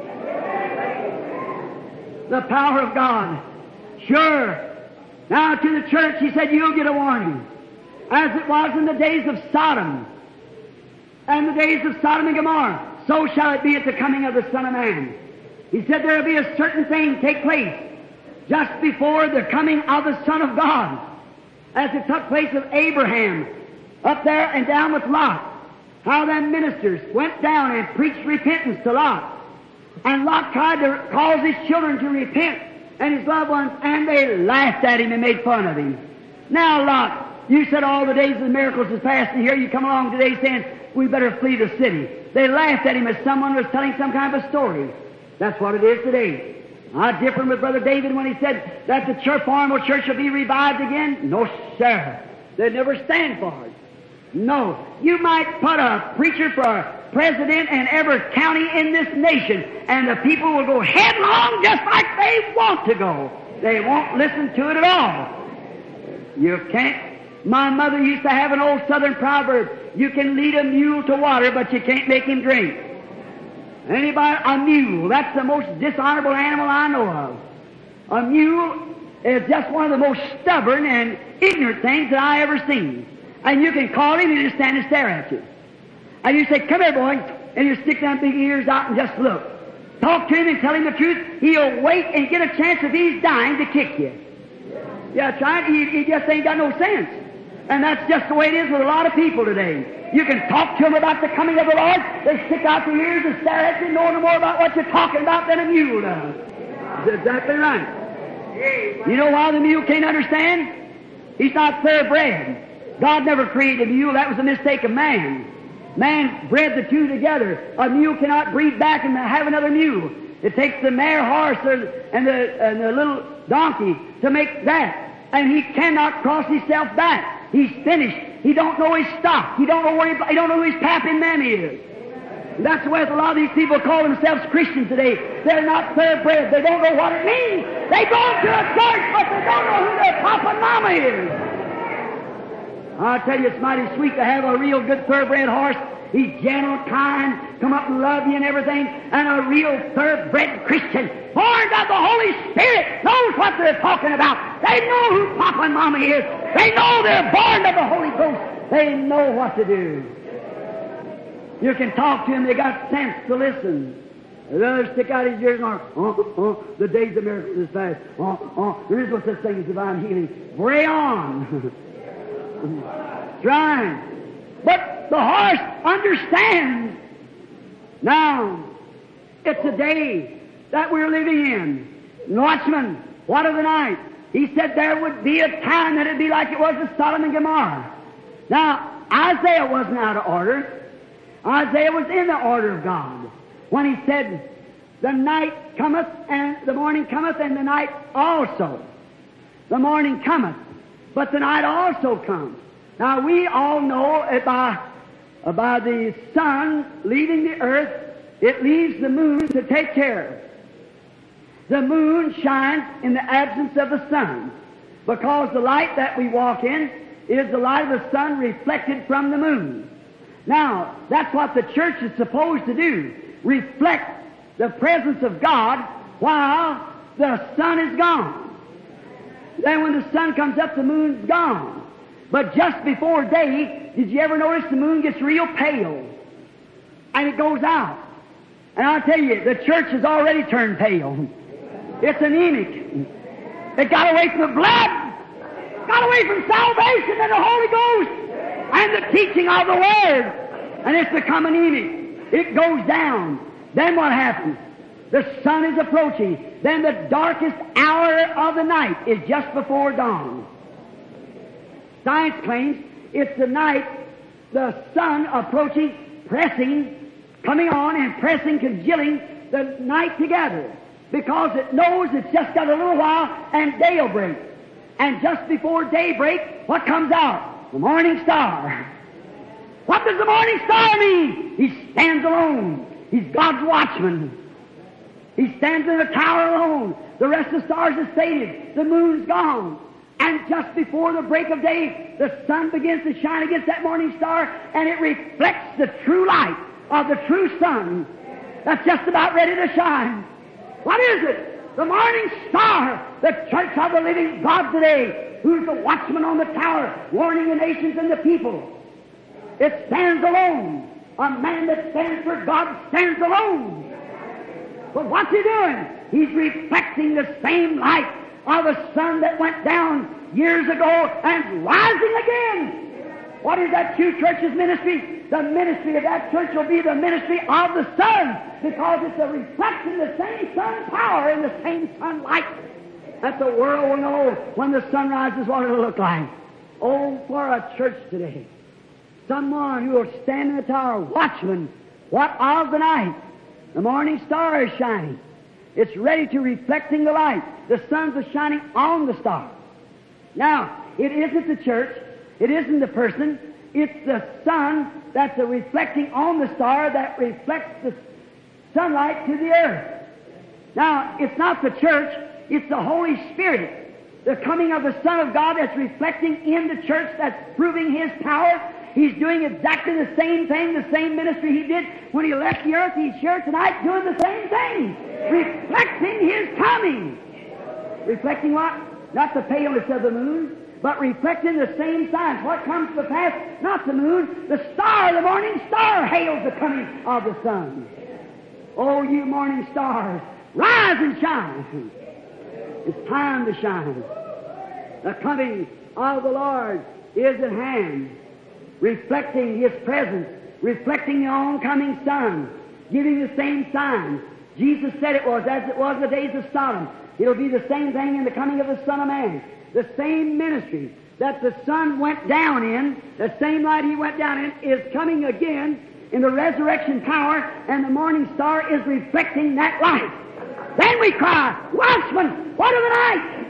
midst. The power of God. Sure. Now to the church He said, you'll get a warning. As it was in the days of Sodom and the days of Sodom and Gomorrah, so shall it be at the coming of the Son of Man. He said there will be a certain thing take place just before the coming of the Son of God, as it took place with Abraham up there and down with Lot. How them ministers went down and preached repentance to Lot. And Lot tried to cause his children to repent and his loved ones, and they laughed at him and made fun of him. Now, Lot, you said all the days of the miracles is past, and here you come along today saying, we better flee the city. They laughed at him as someone was telling some kind of a story. That's what it is today. I differ with Brother David when he said that the formal church will be revived again. No, sir. They'd never stand for it. No. You might put a preacher for president in every county in this nation, and the people will go headlong just like they want to go. They won't listen to it at all. You can't. My mother used to have an old southern proverb. You can lead a mule to water, but you can't make him drink. Anybody? A mule. That's the most dishonorable animal I know of. A mule is just one of the most stubborn and ignorant things that I ever seen. And you can call him and he'll stand and stare at you. And you say, come here, boy, and you stick them big ears out and just look. Talk to him and tell him the truth. He'll wait and get a chance if he's dying to kick you. Yeah, try it. He just ain't got no sense. And that's just the way it is with a lot of people today. You can talk to them about the coming of the Lord. They stick out their ears and stare at you, know no more about what you're talking about than a mule does. That's exactly right. You know why the mule can't understand? He's not thoroughbred. God never created a mule. That was a mistake of man. Man bred the two together. A mule cannot breed back and have another mule. It takes the mare horse and the little donkey to make that. And he cannot cross himself back. He's finished. He don't know his stock. He don't know he don't know who his pap and mammy is. And that's the way a lot of these people call themselves Christians today. They're not thoroughbred. They don't know what it means. They go to a church, but they don't know who their papa and mama is. I tell you, it's mighty sweet to have a real good thoroughbred horse. He's gentle, kind, come up and love you and everything. And a real thoroughbred Christian, born of the Holy Spirit, knows what they're talking about. They know who Papa and Mama is. They know they're born of the Holy Ghost. They know what to do. You can talk to them. They got sense to listen. The others stick out his ears and are, the days of miracles is past. There is no such thing as divine healing. Pray on. Trying. But the horse understands. Now, it's a day that we're living in. Watchmen, What of the night? He said there would be a time that it'd be like it was with Sodom and Gomorrah. Now, Isaiah wasn't out of order. Isaiah was in the order of God when he said, the night cometh and the morning cometh and the night also. The morning cometh, but the night also comes. Now, we all know by the sun leaving the earth, it leaves the moon to take care. The moon shines in the absence of the sun, because the light that we walk in is the light of the sun reflected from the moon. Now, that's what the church is supposed to do, reflect the presence of God while the sun is gone. Then when the sun comes up, the moon's gone. But just before day, did you ever notice the moon gets real pale? And it goes out. And I'll tell you, the church has already turned pale. It's anemic. It got away from the blood, got away from salvation and the Holy Ghost and the teaching of the Word. And it's become anemic. It goes down. Then what happens? The sun is approaching. Then the darkest hour of the night is just before dawn. Science claims it's the night, the sun approaching, pressing, coming on and pressing, congealing the night together. Because it knows it's just got a little while and day will break. And just before daybreak, what comes out? The morning star. What does the morning star mean? He stands alone. He's God's watchman. He stands in a tower alone. The rest of the stars are faded. The moon's gone. And just before the break of day, the sun begins to shine against that morning star, and it reflects the true light of the true sun that's just about ready to shine. What is it? The morning star, the church of the living God today, who's the watchman on the tower, warning the nations and the people. It stands alone. A man that stands for God stands alone. But what's he doing? He's reflecting the same light of the sun that went down years ago and rising again. What is that true church's ministry? The ministry of that church will be the ministry of the sun, because it's a reflection of the same sun power and the same sunlight that the world will know when the sun rises what it'll look like. Oh, for a church today. Someone who will stand in the tower, watchman, what of the night? The morning star is shining. It's ready to reflecting the light. The sun's are shining on the star. Now, it isn't the church. It isn't the person. It's the sun that's reflecting on the star that reflects the sunlight to the earth. Now, it's not the church. It's the Holy Spirit. The coming of the Son of God that's reflecting in the church, that's proving His power. He's doing exactly the same thing, the same ministry He did when He left the earth. He's here tonight doing the same thing, reflecting His coming. Reflecting what? Not the paleness of the moon, but reflecting the same signs. What comes to pass? Not the moon, the star, the morning star hails the coming of the sun. Oh, you morning stars, rise and shine. It's time to shine. The coming of the Lord is at hand, reflecting His presence, reflecting the oncoming sun, giving the same signs. Jesus said it was as it was in the days of Sodom. It'll be the same thing in the coming of the Son of Man. The same ministry that the sun went down in, the same light He went down in, is coming again in the resurrection power, and the morning star is reflecting that light. Then we cry, Watchman, what of the night?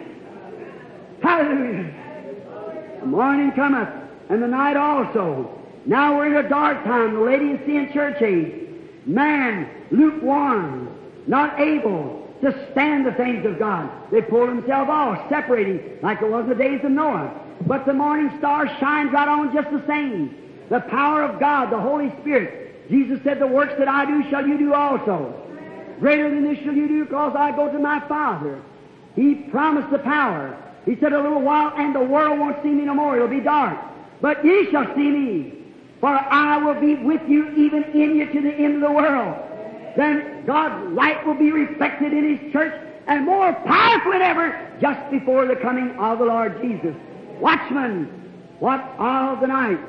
Hallelujah. The morning cometh, and the night also. Now we're in a dark time, the Laodicean church age. Man, lukewarm, not able to stand the things of God. They pull themselves off, separating, like it was in the days of Noah. But the morning star shines right on just the same. The power of God, the Holy Spirit. Jesus said, the works that I do shall you do also. Greater than this shall you do, because I go to my Father. He promised the power. He said, a little while, and the world won't see me no more. It'll be dark. But ye shall see me, for I will be with you, even in you, to the end of the world. Then God's light will be reflected in His church, and more powerful than ever, just before the coming of the Lord Jesus. Watchmen, what of the night?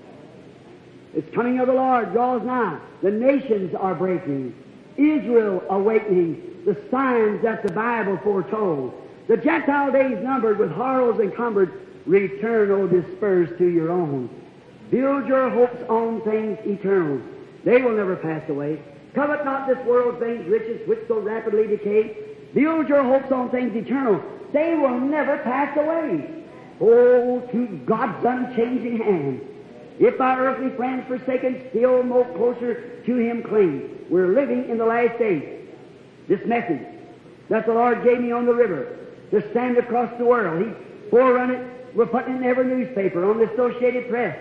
It's coming of the Lord draws nigh. The nations are breaking. Israel awakening. The signs that the Bible foretold. The Gentile days numbered, with horrors encumbered, return, O dispersed, to your own. Build your hopes on things eternal. They will never pass away. Covet not this world's things, riches which so rapidly decay. Build your hopes on things eternal. They will never pass away. Oh, to God's unchanging hand. If our earthly friends forsaken, still more closer to Him cling. We're living in the last days. This message that the Lord gave me on the river to stand across the world, He forerun it. We're putting it in every newspaper, on the Associated Press.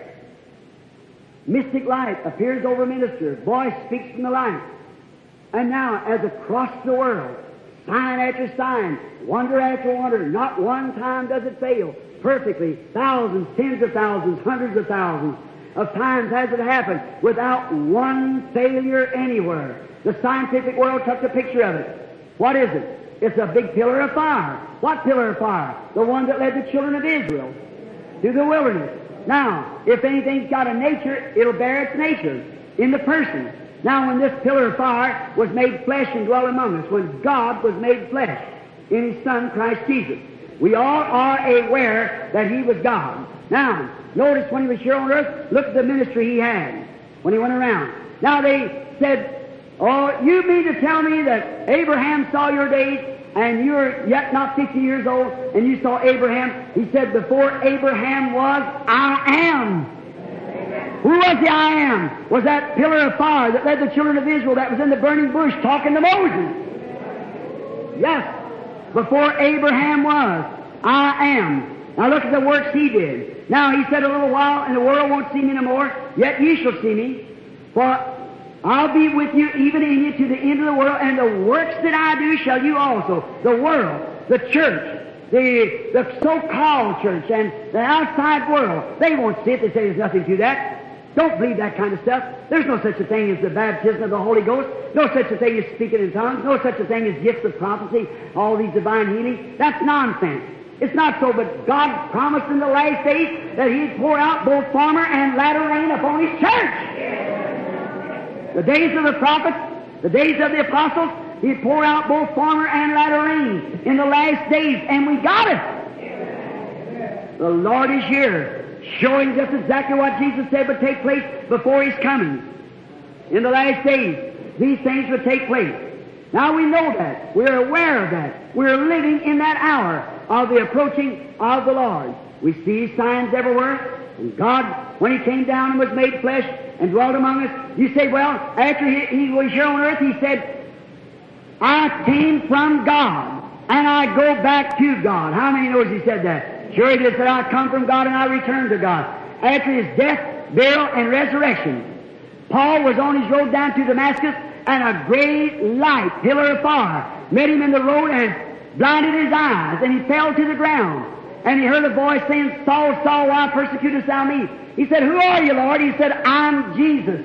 Mystic light appears over minister. Voice speaks from the light. And now, as across the world, sign after sign, wonder after wonder, not one time does it fail. Perfectly, thousands, tens of thousands, hundreds of thousands of times has it happened without one failure anywhere. The scientific world took a picture of it. What is it? It's a big pillar of fire. What pillar of fire? The one that led the children of Israel through the wilderness. Now, if anything's got a nature, it'll bear its nature in the person. Now, when this pillar of fire was made flesh and dwelt among us, when God was made flesh in His Son, Christ Jesus, we all are aware that He was God. Now, notice when He was here on earth, look at the ministry He had when He went around. Now, they said, oh, you mean to tell me that Abraham saw your days and you're yet not 50 years old and you saw Abraham? He said, before Abraham was, I am. Who was the I am? Was that pillar of fire that led the children of Israel that was in the burning bush talking to Moses. Yes. Before Abraham was, I am. Now look at the works He did. Now He said a little while, and the world won't see me no more, yet ye shall see me. For I'll be with you, even in you, to the end of the world, and the works that I do shall you also. The world, the church, the so-called church, and the outside world, they won't see it. They say there's nothing to that. Don't believe that kind of stuff. There's no such a thing as the baptism of the Holy Ghost. No such a thing as speaking in tongues. No such a thing as gifts of prophecy, all these divine healings. That's nonsense. It's not so, but God promised in the last days that He'd pour out both former and latter rain upon His church. The days of the prophets, the days of the apostles, He'd pour out both former and latter rain in the last days, and we got it. The Lord is here, showing just exactly what Jesus said would take place before His coming. In the last days, these things would take place. Now we know that. We're aware of that. We're living in that hour of the approaching of the Lord. We see signs everywhere. And God, when He came down and was made flesh and dwelt among us, you say, well, after He was here on earth, He said, I came from God and I go back to God. How many knows He said that? Sure He did. Said, I come from God and I return to God. After His death, burial, and resurrection, Paul was on his road down to Damascus, and a great light, pillar of fire, met him in the road and blinded his eyes, and he fell to the ground. And he heard a voice saying, Saul, Saul, why persecutest thou me? He said, who are you, Lord? He said, I'm Jesus.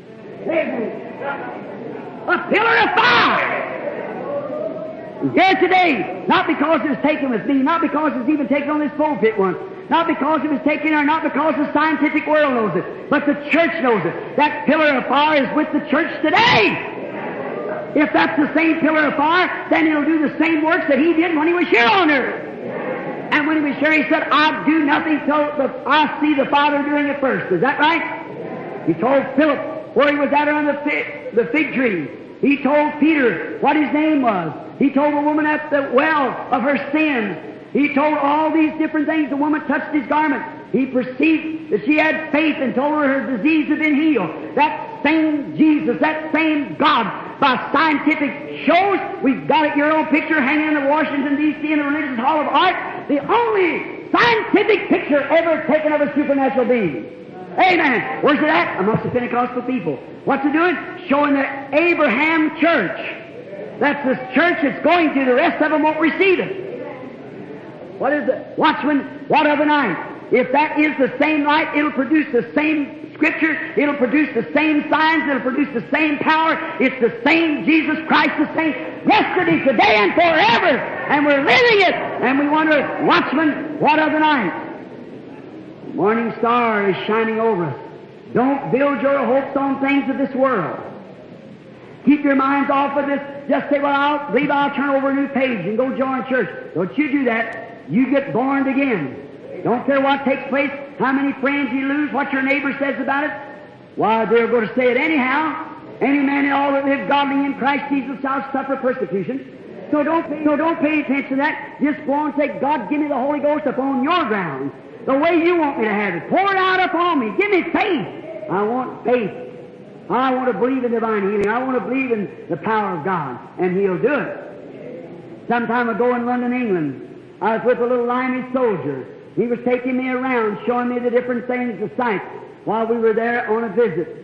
A pillar of fire! Here today, not because it was taken with me, not because it was even taken on this pulpit once, not because it was taken or not because the scientific world knows it, but the church knows it. That pillar of fire is with the church today. If that's the same pillar of fire, then it'll do the same works that He did when He was here on earth. And when He was here, He said, I do nothing till I see the Father doing it first. Is that right? He told Philip where he was at on the fig tree. He told Peter what his name was. He told the woman at the well of her sins. He told all these different things. The woman touched His garment. He perceived that she had faith and told her her disease had been healed. That same Jesus, that same God, by scientific shows, we've got it, your own picture hanging in the Washington, D.C. in the Religious Hall of Art, the only scientific picture ever taken of a supernatural being. Amen. Where's it at? Amongst the Pentecostal people. What's it doing? Showing the Abraham church. That's this church that's going to. The rest of them won't receive it. What is it? Watchman, what of the night? If that is the same light, it'll produce the same Scripture, it'll produce the same signs, it'll produce the same power. It's the same Jesus Christ, the same yesterday, today, and forever. And we're living it. And we wonder, watchman, what of the night? The morning star is shining over us. Don't build your hopes on things of this world. Keep your minds off of this just say, well, I believe I'll turn over a new page and go join church. Don't you do that. You get born again. Don't care what takes place, how many friends you lose, what your neighbor says about it. Why, they're going to say it anyhow. Any man in all that live godly in Christ Jesus shall suffer persecution. So don't pay attention to that. Just go on and say, God, give me the Holy Ghost upon your ground, the way you want me to have it. Pour it out upon me. Give me faith. I want faith. I want to believe in divine healing. I want to believe in the power of God, and He'll do it. Some time ago in London, England, I was with a little limey soldier. He was taking me around, showing me the different things, the sights, while we were there on a visit.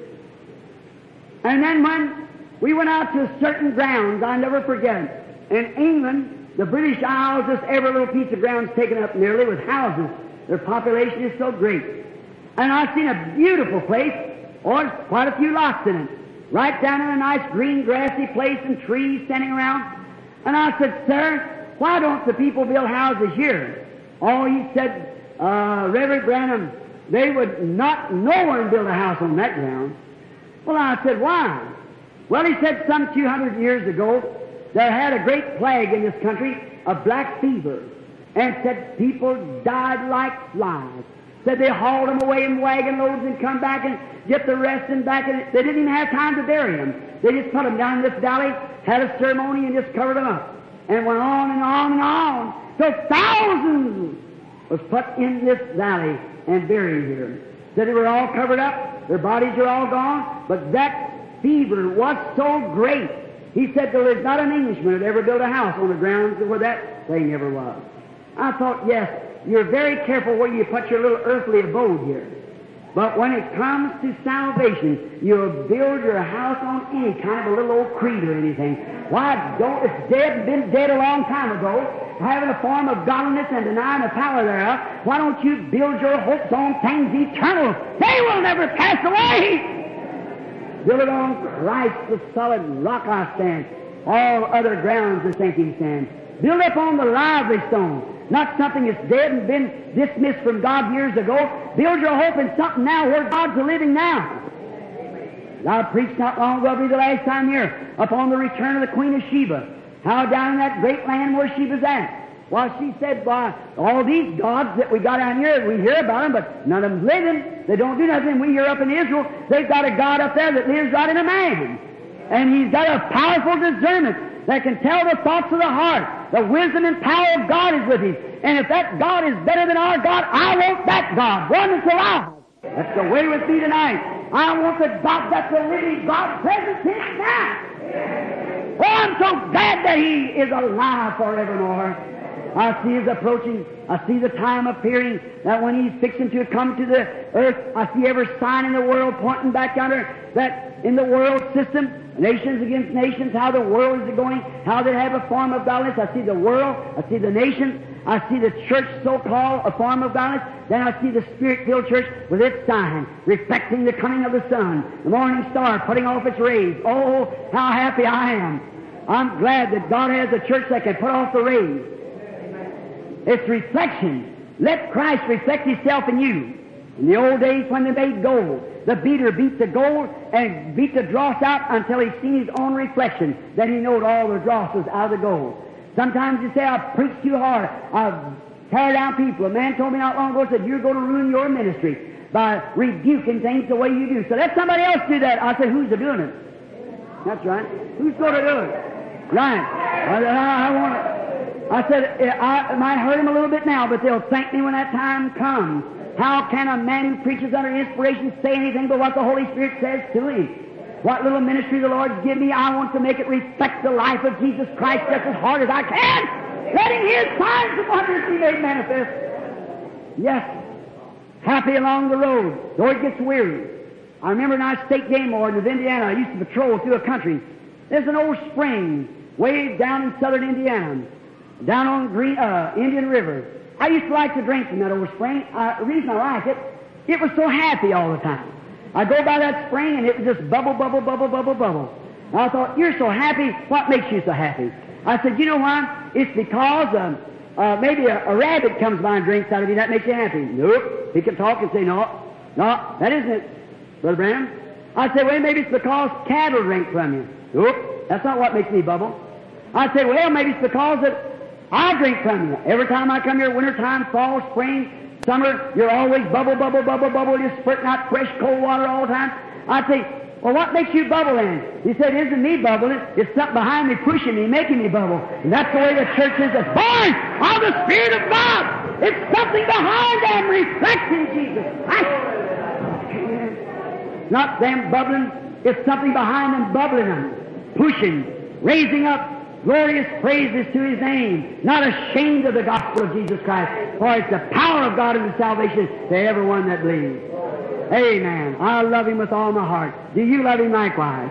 And then when we went out to certain grounds, I'll never forget it. In England, the British Isles, just every little piece of ground is taken up nearly with houses. Their population is so great. And I've seen a beautiful place, or quite a few lots in it, right down in a nice green grassy place and trees standing around. And I said, sir, why don't the people build houses here? Oh, he said, Reverend Branham, they would not know one build a house on that ground. Well, I said, why? Well, he said some 200 years ago, there had a great plague in this country, a black fever, and said people died like flies. Said they hauled them away in wagon loads and come back and get the rest and back, and they didn't even have time to bury them. They just put them down in this valley, had a ceremony, and just covered them up. And went on and on and on. So thousands was put in this valley and buried here. Said they were all covered up, their bodies are all gone, but that fever was so great. He said there was not an Englishman that ever built a house on the grounds where that thing ever was. I thought, yes, you're very careful where you put your little earthly abode here. But when it comes to salvation, you'll build your house on any kind of a little old creed or anything. Why don't, it's dead, been dead a long time ago, having a form of godliness and denying the power thereof. Why don't you build your hopes on things eternal? They will never pass away. Build it on Christ, the solid rock I stand. All other grounds are sinking sand. Build up on the lively stone. Not something that's dead and been dismissed from God years ago. Build your hope in something now where God's living now. I preached not long ago, the last time here, upon the return of the Queen of Sheba. How down in that great land where she was at. Well, she said, why, all these gods that we got down here, we hear about them, but none of them's living. They don't do nothing. We hear up in Israel, they've got a God up there that lives right in a man. And He's got a powerful discernment that can tell the thoughts of the heart. The wisdom and power of God is with Him. And if that God is better than our God, I want that God, one that's alive. That's the way with me tonight. I want the God that's the living God present here now. Oh, I'm so glad that He is alive forevermore. I see His approaching. I see the time appearing that when He's fixing to come to the earth, I see every sign in the world pointing back under that in the world system, nations against nations, how the world is going, how they have a form of godliness. I see the world, I see the nations, I see the church so-called, a form of godliness. Then I see the Spirit-filled church with its sign, reflecting the coming of the sun, the morning star putting off its rays. Oh, how happy I am. I'm glad that God has a church that can put off the rays. It's reflection. Let Christ reflect Himself in you. In the old days when they made gold, the beater beat the gold and beat the dross out until he seen his own reflection. Then he knowed all the dross was out of the gold. Sometimes you say, I preach too hard. I tear down people. A man told me not long ago, said, you're going to ruin your ministry by rebuking things the way you do. So let somebody else do that. I said, who's doing it? That's right. Who's going to do it? Right. I said, it might hurt them a little bit now, but they'll thank me when that time comes. How can a man who preaches under inspiration say anything but what the Holy Spirit says to him? What little ministry the Lord give me, I want to make it reflect the life of Jesus Christ just as hard as I can, letting His signs and wonders be made manifest. Yes, happy along the road, though it gets weary. I remember when I was state game warden of Indiana, I used to patrol through a country. There's an old spring way down in southern Indiana, down on Indian River. I used to like to drink from that old spring. The reason I like it, it was so happy all the time. I'd go by that spring and it would just bubble, bubble, bubble, bubble, bubble. And I thought, you're so happy. What makes you so happy? I said, you know why? It's because maybe a rabbit comes by and drinks out of you. That makes you happy. Nope. He can talk and say, no, that isn't it, Brother Branham. I said, well, maybe it's because cattle drink from you. Nope. That's not what makes me bubble. I say, well, maybe it's because that I drink from you. Every time I come here, wintertime, fall, spring, summer, you're always bubble, bubble, bubble, bubble, just spurting out fresh, cold water all the time. I say, well, what makes you bubble then? He said, it isn't me bubbling. It's something behind me pushing me, making me bubble. And that's the way the church is. It's born of the Spirit of God. It's something behind them reflecting Jesus. Not them bubbling. It's something behind them bubbling them, pushing, raising up glorious praises to His name, not ashamed of the gospel of Jesus Christ, for it's the power of God unto salvation to everyone that believes. Amen. I love Him with all my heart. Do you love Him likewise?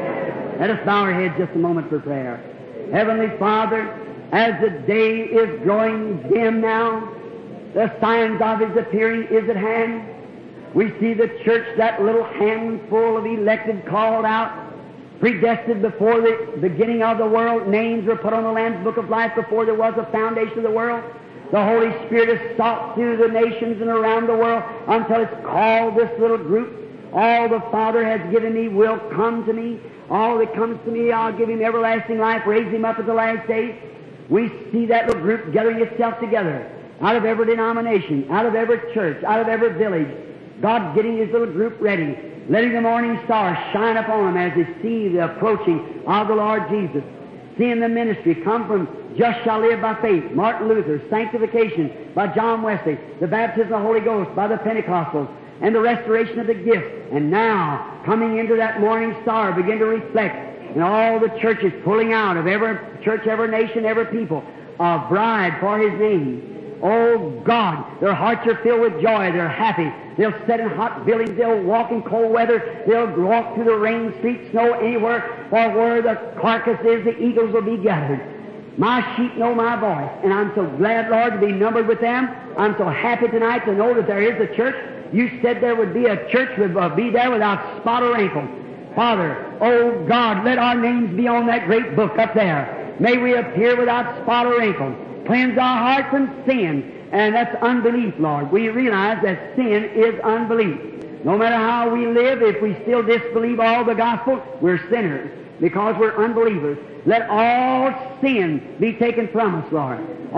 Let us bow our heads just a moment for prayer. Heavenly Father, as the day is growing dim now, the signs of His appearing is at hand. We see the church, that little handful of elected, called out, predestined before the beginning of the world. Names were put on the Lamb's Book of Life before there was a foundation of the world. The Holy Spirit has sought through the nations and around the world until it's called this little group. All the Father has given me will come to me. All that comes to me, I'll give him everlasting life, raise him up at the last days. We see that little group gathering itself together out of every denomination, out of every church, out of every village. God getting His little group ready, letting the morning star shine upon them as they see the approaching of the Lord Jesus. Seeing the ministry come from just shall live by faith, Martin Luther, sanctification by John Wesley, the baptism of the Holy Ghost by the Pentecostals, and the restoration of the gifts. And now, coming into that morning star, begin to reflect, and all the churches pulling out of every church, every nation, every people, a bride for His name. Oh God, their hearts are filled with joy. They're happy. They'll sit in hot buildings. They'll walk in cold weather. They'll walk through the rain, sleet, snow, anywhere. For where the carcass is, the eagles will be gathered. My sheep know my voice, and I'm so glad, Lord, to be numbered with them. I'm so happy tonight to know that there is a church. You said there would be a church that would be there without spot or wrinkle. Father, oh God, let our names be on that great book up there. May we appear without spot or wrinkle. Cleanse our hearts from sin, and that's unbelief, Lord. We realize that sin is unbelief. No matter how we live, if we still disbelieve all the gospel, we're sinners because we're unbelievers. Let all sin be taken from us, Lord.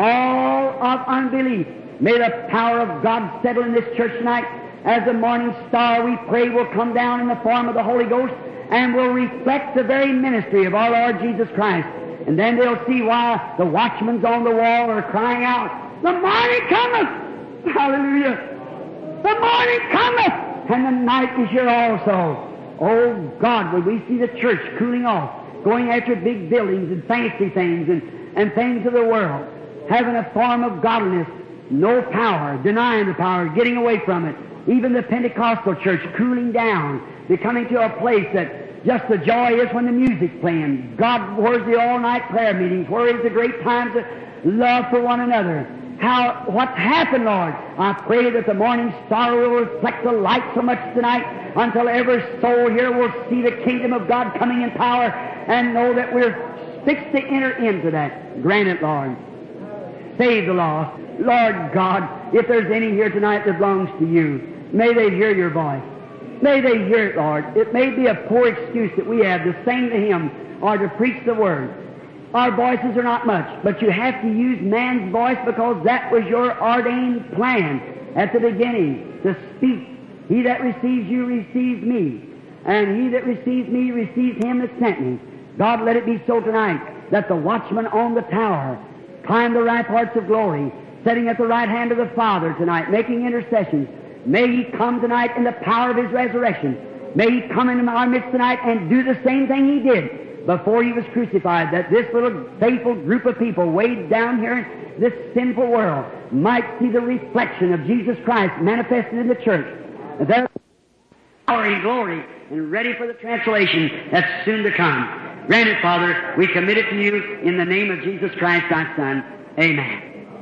All of unbelief. May the power of God settle in this church tonight. As the morning star, we pray, will come down in the form of the Holy Ghost and will reflect the very ministry of our Lord Jesus Christ. And then they'll see why the watchmen on the wall are crying out, the morning cometh! Hallelujah! The morning cometh! And the night is here also. Oh God, when we see the church cooling off, going after big buildings and fancy things and things of the world, having a form of godliness, no power, denying the power, getting away from it. Even the Pentecostal church cooling down, becoming to a place that just the joy is when the music's playing. God, where's the all-night prayer meetings? Where is the great times of love for one another? What's happened, Lord? I pray that the morning star will reflect the light so much tonight until every soul here will see the kingdom of God coming in power and know that we're fixed to enter into that. Grant it, Lord. Save the lost. Lord God, if there's any here tonight that belongs to you, may they hear your voice. May they hear it, Lord. It may be a poor excuse that we have to sing the hymn or to preach the word. Our voices are not much, but you have to use man's voice because that was your ordained plan at the beginning, to speak. He that receives you receives me, and he that receives me receives him that sent me. God, let it be so tonight that the watchman on the tower climb the ramparts of glory, sitting at the right hand of the Father tonight, making intercessions. May He come tonight in the power of His resurrection. May He come into our midst tonight and do the same thing He did before He was crucified, that this little faithful group of people weighed down here in this sinful world might see the reflection of Jesus Christ manifested in the church. There's power and glory and ready for the translation that's soon to come. Grant it, Father. We commit it to you in the name of Jesus Christ, Thy Son. Amen.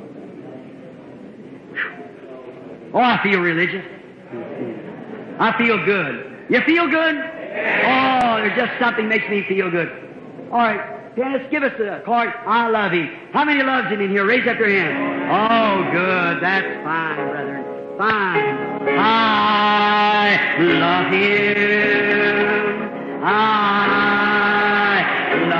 Oh, I feel religious. I feel good. You feel good? Oh, there's just something makes me feel good. All right, Dennis, give us the chord, I love Him. How many loves Him in here? Raise up your hand. Oh, good. That's fine, brethren. Fine. I love Him. I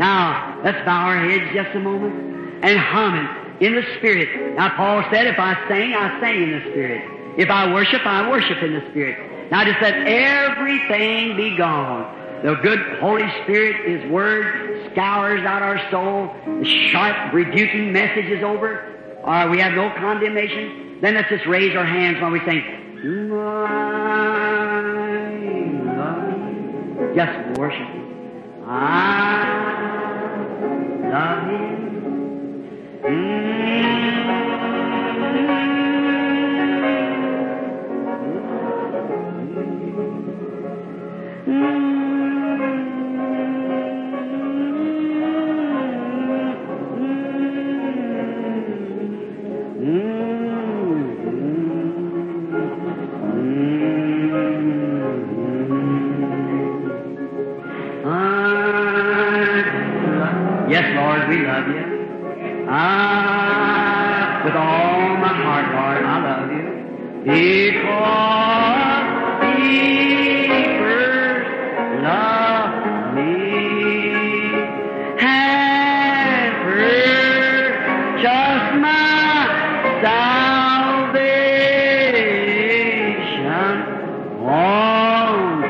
Now, let's bow our heads just a moment and hum it in the Spirit. Now, Paul said, if I sing, I sing in the Spirit. If I worship in the Spirit. Now, just let everything be gone. The good Holy Spirit, His Word, scours out our soul. The sharp, rebuking message is over. Or we have no condemnation. Then let's just raise our hands while we sing. Just worship Him. I love Him. Yes, Lord, we love you. With all my heart, Lord, I love you. Because He first loved me and purchased my salvation on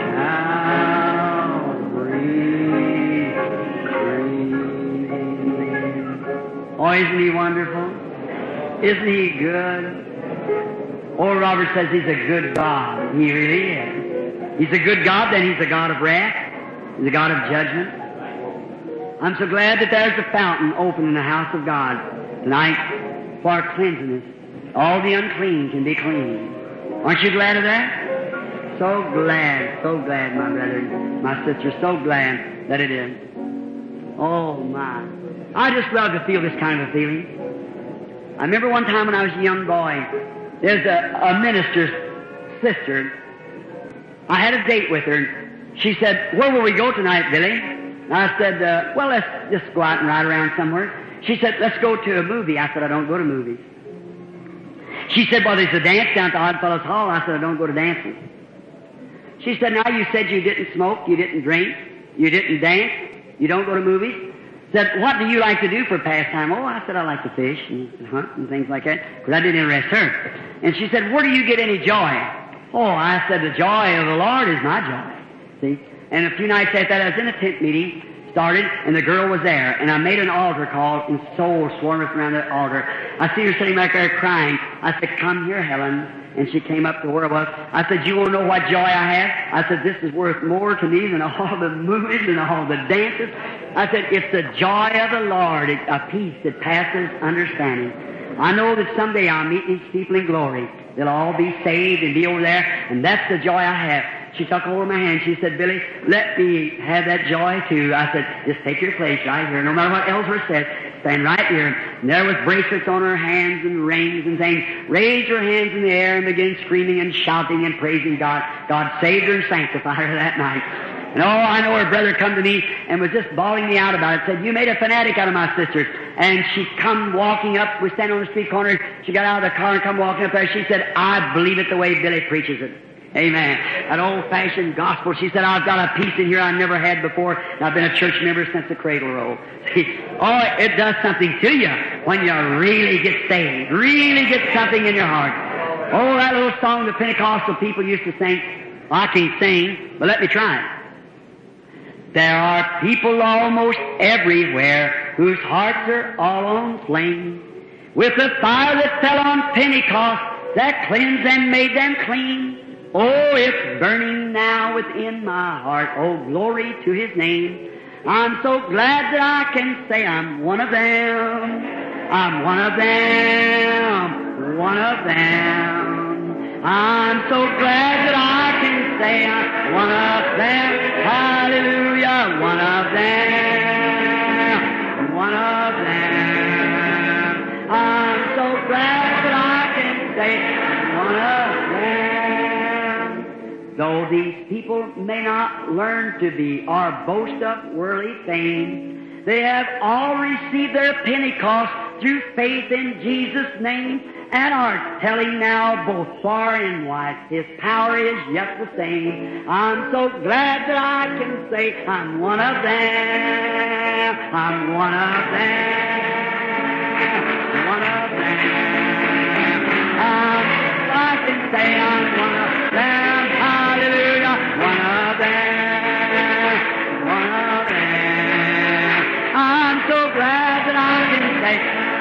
Calvary. Oh, isn't He wonderful? Isn't He good? Old Robert says He's a good God. He really is. He's a good God, then He's a God of wrath. He's a God of judgment. I'm so glad that there's a fountain open in the house of God tonight for cleansiness. All the unclean can be clean. Aren't you glad of that? So glad, my brother, my sister, so glad that it is. Oh, my. I just love to feel this kind of a feeling. I remember one time when I was a young boy, there's a minister's sister. I had a date with her. She said, where will we go tonight, Billy? And I said, well, let's just go out and ride around somewhere. She said, let's go to a movie. I said, I don't go to movies. She said, well, there's a dance down at the Oddfellows Hall. I said, I don't go to dancing. She said, now you said you didn't smoke, you didn't drink, you didn't dance, you don't go to movies. Said, what do you like to do for pastime? Oh, I said, I like to fish and hunt and things like that, because that didn't interest her. And she said, where do you get any joy? Oh, I said, the joy of the Lord is my joy. See? And a few nights after that, I was in a tent meeting, started, and the girl was there, and I made an altar call, and souls swarmed around that altar. I see her sitting back there crying. I said, come here, Helen. And she came up to where I was. I said, you want to know what joy I have? I said, this is worth more to me than all the movies and all the dances. I said, it's the joy of the Lord, a peace that passes understanding. I know that someday I'll meet these people in glory. They'll all be saved and be over there, and that's the joy I have. She took hold of my hand. She said, Billy, let me have that joy too. I said, just take your place right here. No matter what Ellsworth said, stand right here. And there was bracelets on her hands and rings and things. Raise your hands in the air and begin screaming and shouting and praising God. God saved her and sanctified her that night. And oh, I know her brother come to me and was just bawling me out about it. Said, you made a fanatic out of my sister. And she come walking up. We're standing on the street corner. She got out of the car and come walking up there. She said, I believe it the way Billy preaches it. Amen. That old-fashioned gospel. She said, I've got a peace in here I never had before. And I've been a church member since the cradle roll. See, oh, it does something to you when you really get saved. Really get something in your heart. Oh, that little song the Pentecostal people used to sing. Well, I can't sing, but let me try it. There are people almost everywhere whose hearts are all on flame with the fire that fell on Pentecost that cleansed and made them clean. Oh, it's burning now within my heart. Oh, glory to His name. I'm so glad that I can say I'm one of them. I'm one of them. One of them. I'm so glad that I can say I'm one of them. Hallelujah. One of them. One of them. I'm so glad that I can say I'm one of them. Though these people may not learn to be or boast of worldly fame, they have all received their Pentecost through faith in Jesus' name and are telling now both far and wide His power is yet the same. I'm so glad that I can say I'm one of them. I'm one of them. One of them. I can say I'm one of them. Hallelujah. One of them. One of them. I'm so glad that I can say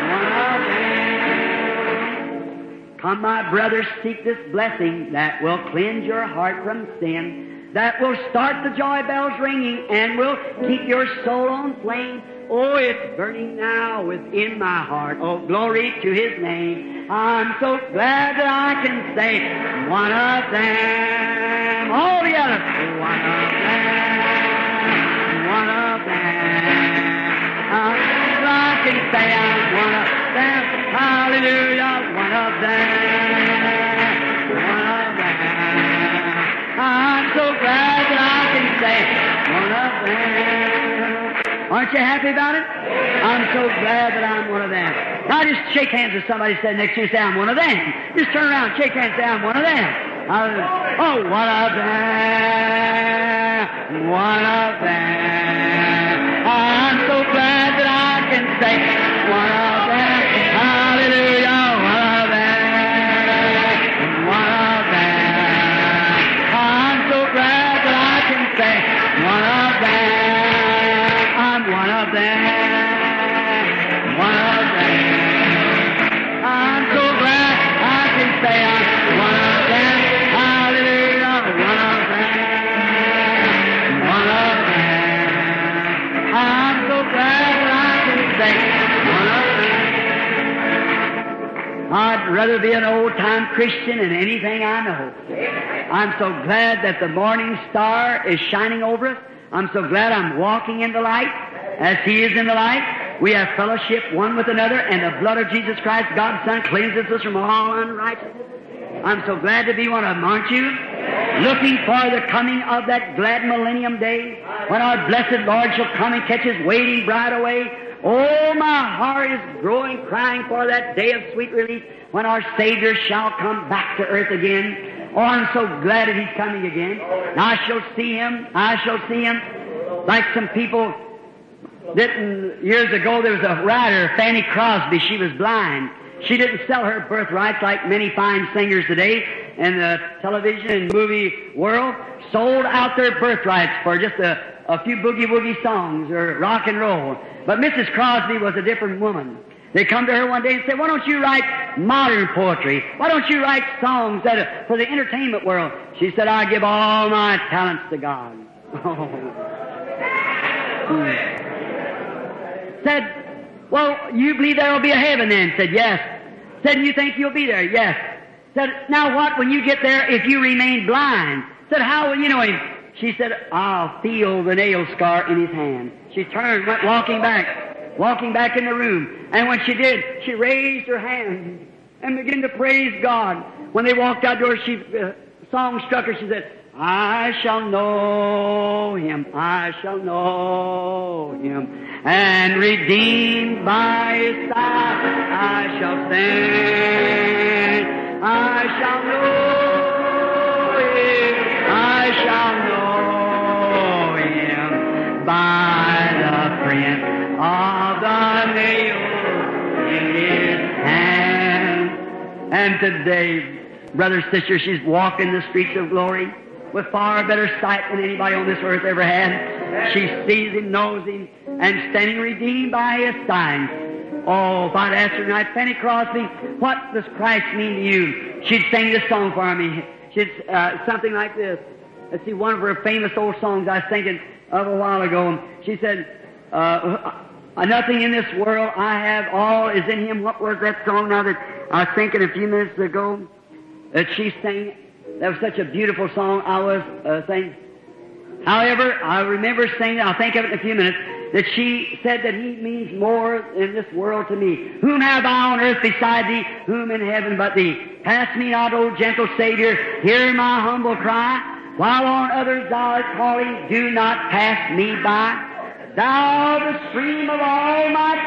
one of them. Come, my brothers, seek this blessing that will cleanse your heart from sin, that will start the joy bells ringing and will keep your soul on flame. Oh, it's burning now within my heart. Oh, glory to His name. I'm so glad that I can say one of them. All together. One of them. One of them. I can say I'm one of them. Hallelujah. One of them. One of them. I'm so glad that I can say one of them. Aren't you happy about it? I'm so glad that I'm one of them. Now just shake hands with somebody sitting next to you and say, I'm one of them. Just turn around, shake hands and say, I'm one of them. Oh, one of them. One of them. I'm so glad that I can say one of them. Hallelujah. One of them. One of them. I'm so glad that I can say one of them. One of them, one of them. I'm so glad I can say I'm one of them. Hallelujah, one of them, one of them. I'm so glad that I can say one of them. I'd rather be an old-time Christian than anything I know. I'm so glad that the morning star is shining over us. I'm so glad I'm walking in the light as He is in the light. We have fellowship one with another, and the blood of Jesus Christ, God's Son, cleanses us from all unrighteousness. I'm so glad to be one of them, aren't you? Looking for the coming of that glad millennium day when our blessed Lord shall come and catch His waiting bride away. Oh, my heart is growing, crying for that day of sweet release when our Savior shall come back to earth again. Oh, I'm so glad that He's coming again. And I shall see Him. I shall see Him. Like some people didn't, years ago there was a writer, Fanny Crosby, she was blind. She didn't sell her birthrights like many fine singers today in the television and movie world, sold out their birthrights for just a few boogie-woogie songs or rock and roll. But Mrs. Crosby was a different woman. They come to her one day and say, why don't you write modern poetry? Why don't you write songs that for the entertainment world? She said, I give all my talents to God. Said, well, you believe there will be a heaven then? Said, yes. Said, you think you'll be there? Yes. Said, now what when you get there if you remain blind? Said, how will you know Him? She said, I'll feel the nail scar in His hand. She turned, went walking back in the room. And when she did, she raised her hand and began to praise God. When they walked outdoors, song struck her. She said, I shall know Him, I shall know Him, and redeemed by His side I shall stand. I shall know Him, I shall know Him by the print of the nail in His hand. And today, brothers, sisters, she's walking the streets of glory with far better sight than anybody on this earth ever had. She sees Him, knows Him, and standing redeemed by His sign. Oh, if I'd asked her tonight, Fanny Crosby, what does Christ mean to you? She'd sing this song for me. She'd something like this. Let's see, one of her famous old songs I was thinking of a while ago. She said, nothing in this world I have, all is in Him. What was that song now that I was thinking a few minutes ago that she sang? That was such a beautiful song I was singing. However, I remember singing, I'll think of it in a few minutes, that she said that He means more in this world to me. Whom have I on earth beside Thee? Whom in heaven but Thee? Pass me not, O gentle Savior, hear my humble cry. While on others Thou art calling, do not pass me by. Thou, the stream of all my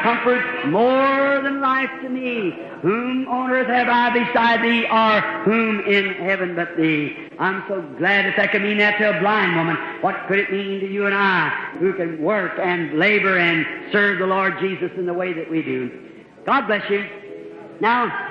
comfort more than life to me. Whom on earth have I beside thee, or whom in heaven but thee? I'm so glad if that could mean that to a blind woman. What could it mean to you and I, who can work and labor and serve the Lord Jesus in the way that we do? God bless you. Now,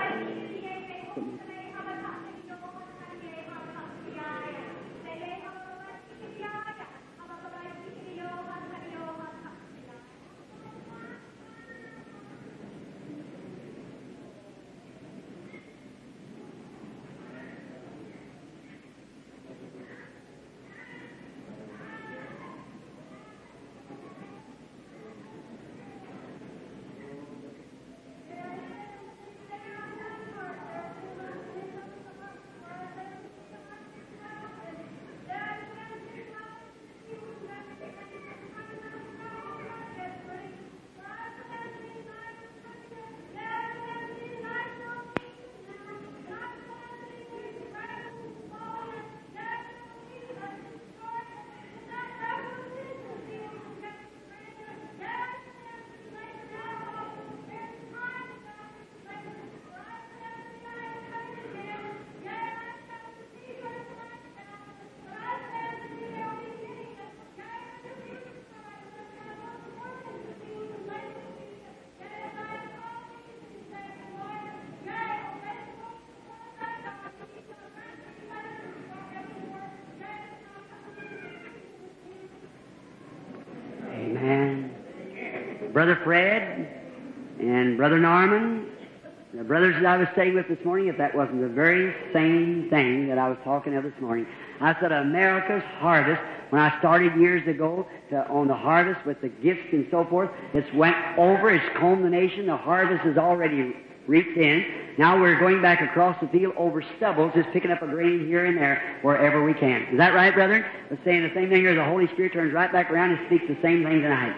Brother Fred and Brother Norman, the brothers that I was staying with this morning, if that wasn't the very same thing that I was talking of this morning. I said America's harvest, when I started years ago on the harvest with the gifts and so forth, it's went over, it's combed the nation, the harvest is already reaped in. Now we're going back across the field over stubble, just picking up a grain here and there wherever we can. Is that right, brethren? We're saying the same thing here. The Holy Spirit turns right back around and speaks the same thing tonight.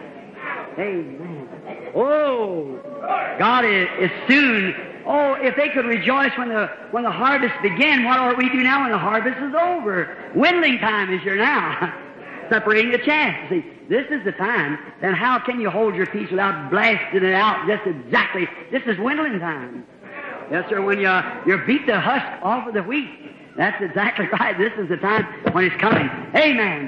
Amen. Oh, God is soon. Oh, if they could rejoice when the harvest began, what are we do now when the harvest is over? Windling time is here now. Separating the chaff. See, this is the time. Then how can you hold your peace without blasting it out just exactly? This is windling time. Yes, sir, when you beat the husk off of the wheat. That's exactly right. This is the time when it's coming. Amen.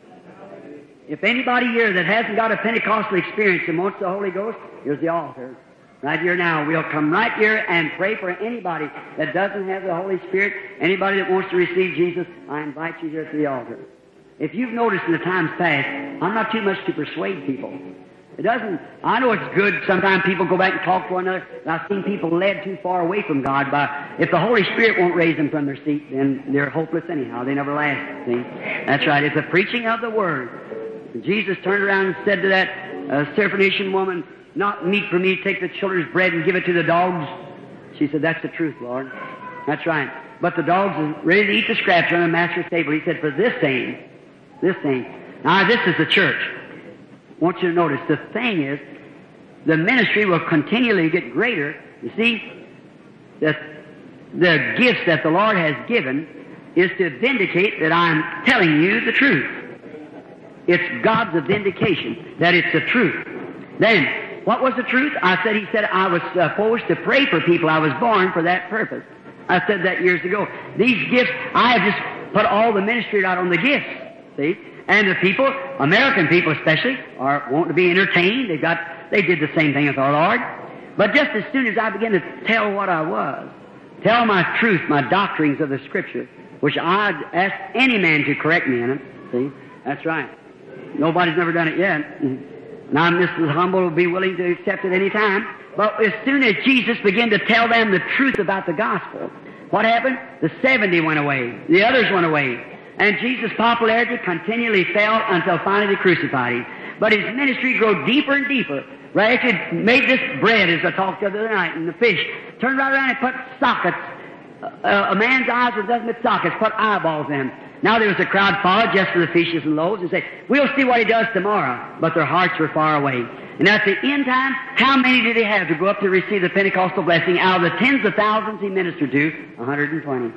If anybody here that hasn't got a Pentecostal experience and wants the Holy Ghost, here's the altar. Right here now. We'll come right here and pray for anybody that doesn't have the Holy Spirit, anybody that wants to receive Jesus. I invite you here to the altar. If you've noticed in the times past, I'm not too much to persuade people. It doesn't, I know it's good. Sometimes people go back and talk to one another. I've seen people led too far away from God if the Holy Spirit won't raise them from their seat, then they're hopeless anyhow. They never last. See? That's right. It's the preaching of the Word. Jesus turned around and said to that Syrophoenician woman, "Not meet for me to take the children's bread and give it to the dogs." She said, "That's the truth, Lord." That's right. But the dogs are ready to eat the scraps on the master's table. He said, "For this thing. Now, this is the church. I want you to notice, the thing is, the ministry will continually get greater. You see, that the gifts that the Lord has given is to vindicate that I'm telling you the truth. It's God's vindication that it's the truth. Then, what was the truth? He said I was supposed to pray for people. I was born for that purpose. I said that years ago. These gifts, I have just put all the ministry out on the gifts. See? And the people, American people especially, are wanting to be entertained. They did the same thing with our Lord. But just as soon as I began to tell what I was, tell my truth, my doctrines of the Scripture, which I'd ask any man to correct me in it. See? That's right. Nobody's never done it yet. And I'm just as humble to be willing to accept it any time. But as soon as Jesus began to tell them the truth about the gospel, what happened? The 70 went away. The others went away. And Jesus' popularity continually fell until finally they crucified him. But his ministry grew deeper and deeper. Right after he made this bread, as I talked the other night, and the fish, turned right around and put sockets. A man's eyes with nothing but sockets, put eyeballs in. Now there was a crowd followed just for the fishes and loaves and say, "We'll see what he does tomorrow." But their hearts were far away. And at the end time, how many did he have to go up to receive the Pentecostal blessing? Out of the tens of thousands he ministered to, 120.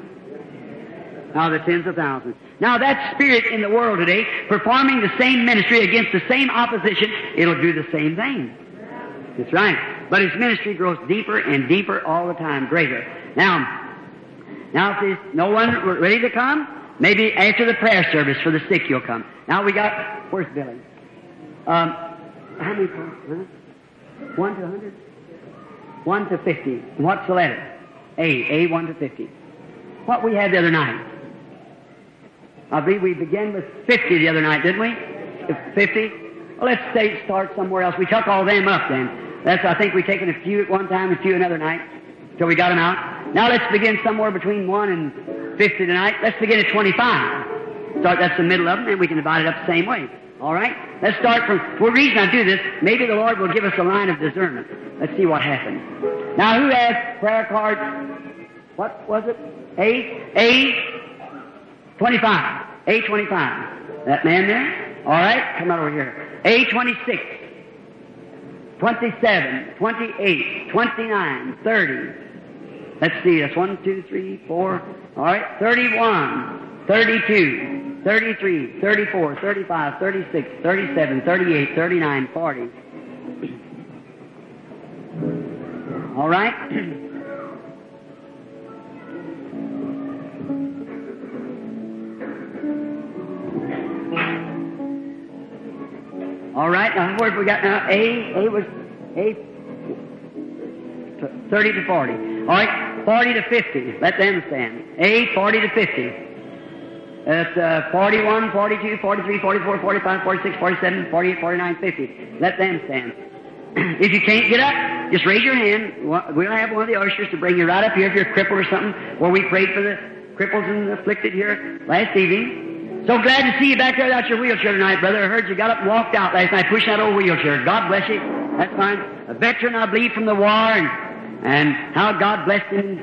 Out of the tens of thousands. Now that spirit in the world today, performing the same ministry against the same opposition, it'll do the same thing. That's right. But his ministry grows deeper and deeper all the time, greater. Now if there's no one ready to come, maybe after the prayer service for the sick you'll come. Now we got, where's Billy? How many? 1 to 100? 1 to 50. What's the letter? A 1 to 50. What we had the other night? I believe we began with 50 the other night, didn't we? 50? Well, let's start somewhere else. We took all them up then. I think we've taken a few at one time, a few another night, till we got them out. Now let's begin somewhere between 1 and 50 tonight. Let's begin at 25. That's the middle of them, and we can divide it up the same way. All right? Let's start from, well, the reason I do this, maybe the Lord will give us a line of discernment. Let's see what happens. Now, who has prayer cards? What was it? A25. A25. That man there? All right, come on over here. A26. 27, 28, 29, 30. Let's see, that's 1, 2, 3, 4. All right, 31, 32, 33, 34, 35, 36, 37, 38, 39, 40. All right? All right, now what have we got now? A was 30 to 40. All right, 40 to 50. Let them stand. A, 40 to 50. That's 41, 42, 43, 44, 45, 46, 47, 48, 49, 50. Let them stand. If you can't get up, just raise your hand. We'll have one of the ushers to bring you right up here if you're crippled or something, where we prayed for the cripples and afflicted here last evening. So glad to see you back there without your wheelchair tonight, brother. I heard you got up and walked out last night pushing that old wheelchair. God bless you. That's fine. A veteran, I believe, from the war, and how God blessed him,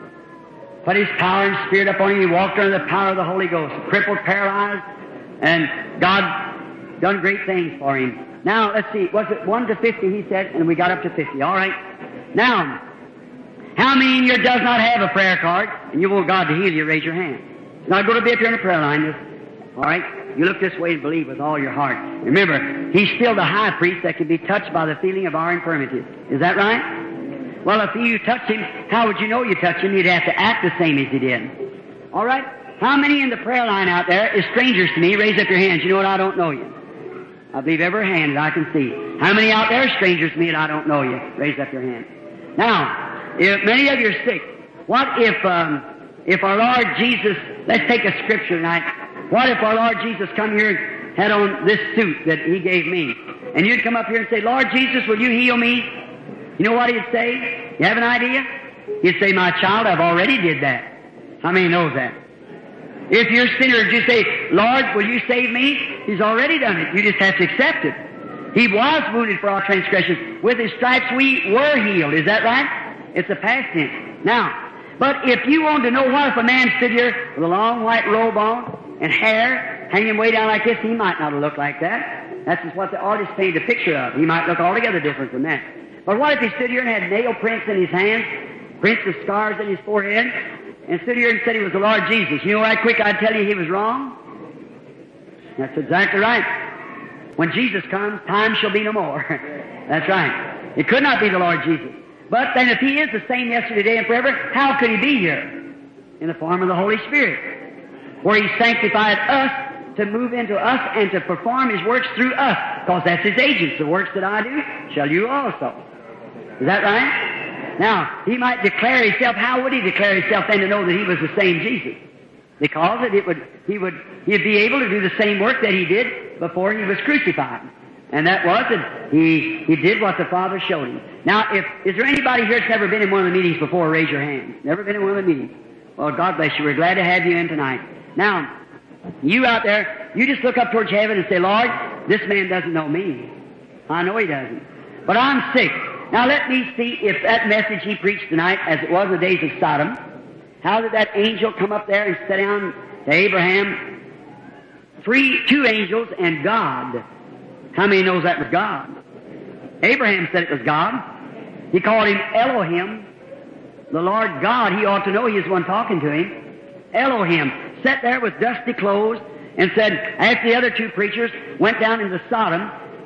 put his power and spirit upon him. He walked under the power of the Holy Ghost, crippled, paralyzed, and God done great things for him. Now, let's see. Was it 1 to 50, he said, and we got up to 50. All right. Now, how many in here does not have a prayer card, and you want God to heal you? Raise your hand. It's not going to be up here in the prayer line. All right? You look this way and believe with all your heart. Remember, he's still the high priest that can be touched by the feeling of our infirmities. Is that right? Well, if you touch him, how would you know you touch him? You'd have to act the same as he did. All right? How many in the prayer line out there is strangers to me? Raise up your hands. You know what? I don't know you. I believe every hand that I can see. How many out there are strangers to me and I don't know you? Raise up your hand. Now, if many of you are sick, what if our Lord Jesus, let's take a scripture tonight. What if our Lord Jesus come here and had on this suit that he gave me? And you'd come up here and say, Lord Jesus, will you heal me? You know what he'd say? You have an idea? He'd say, my child, I've already did that. How many knows that? If you're a sinner, you say, Lord, will you save me? He's already done it. You just have to accept it. He was wounded for our transgressions. With his stripes we were healed. Is that right? It's a past tense. Now, but if you want to know what if a man stood here with a long white robe on and hair hanging way down like this, he might not look like that. That's just what the artist painted a picture of. He might look altogether different from that. But what if he stood here and had nail prints in his hands, prints of scars in his forehead, and stood here and said he was the Lord Jesus? You know right quick I'd tell you he was wrong? That's exactly right. When Jesus comes, time shall be no more. That's right. It could not be the Lord Jesus. But then if he is the same yesterday, today, and forever, how could he be here? In the form of the Holy Spirit, where he sanctified us to move into us and to perform his works through us, because that's his agents. The works that I do shall you also. Is that right? Now, he might declare himself. How would he declare himself then to know that he was the same Jesus? Because he'd be able to do the same work that he did before he was crucified. And that was that he did what the Father showed him. Now, is there anybody here that's never been in one of the meetings before? Raise your hand. Never been in one of the meetings? Well, God bless you. We're glad to have you in tonight. Now, you out there, you just look up towards heaven and say, Lord, this man doesn't know me. I know he doesn't. But I'm sick. Now let me see if that message he preached tonight, as it was in the days of Sodom, how did that angel come up there and sit down to Abraham? Two angels and God. How many knows that was God? Abraham said it was God. He called him Elohim, the Lord God. He ought to know he was the one talking to him. Elohim sat there with dusty clothes and said, after the other two preachers went down into Sodom,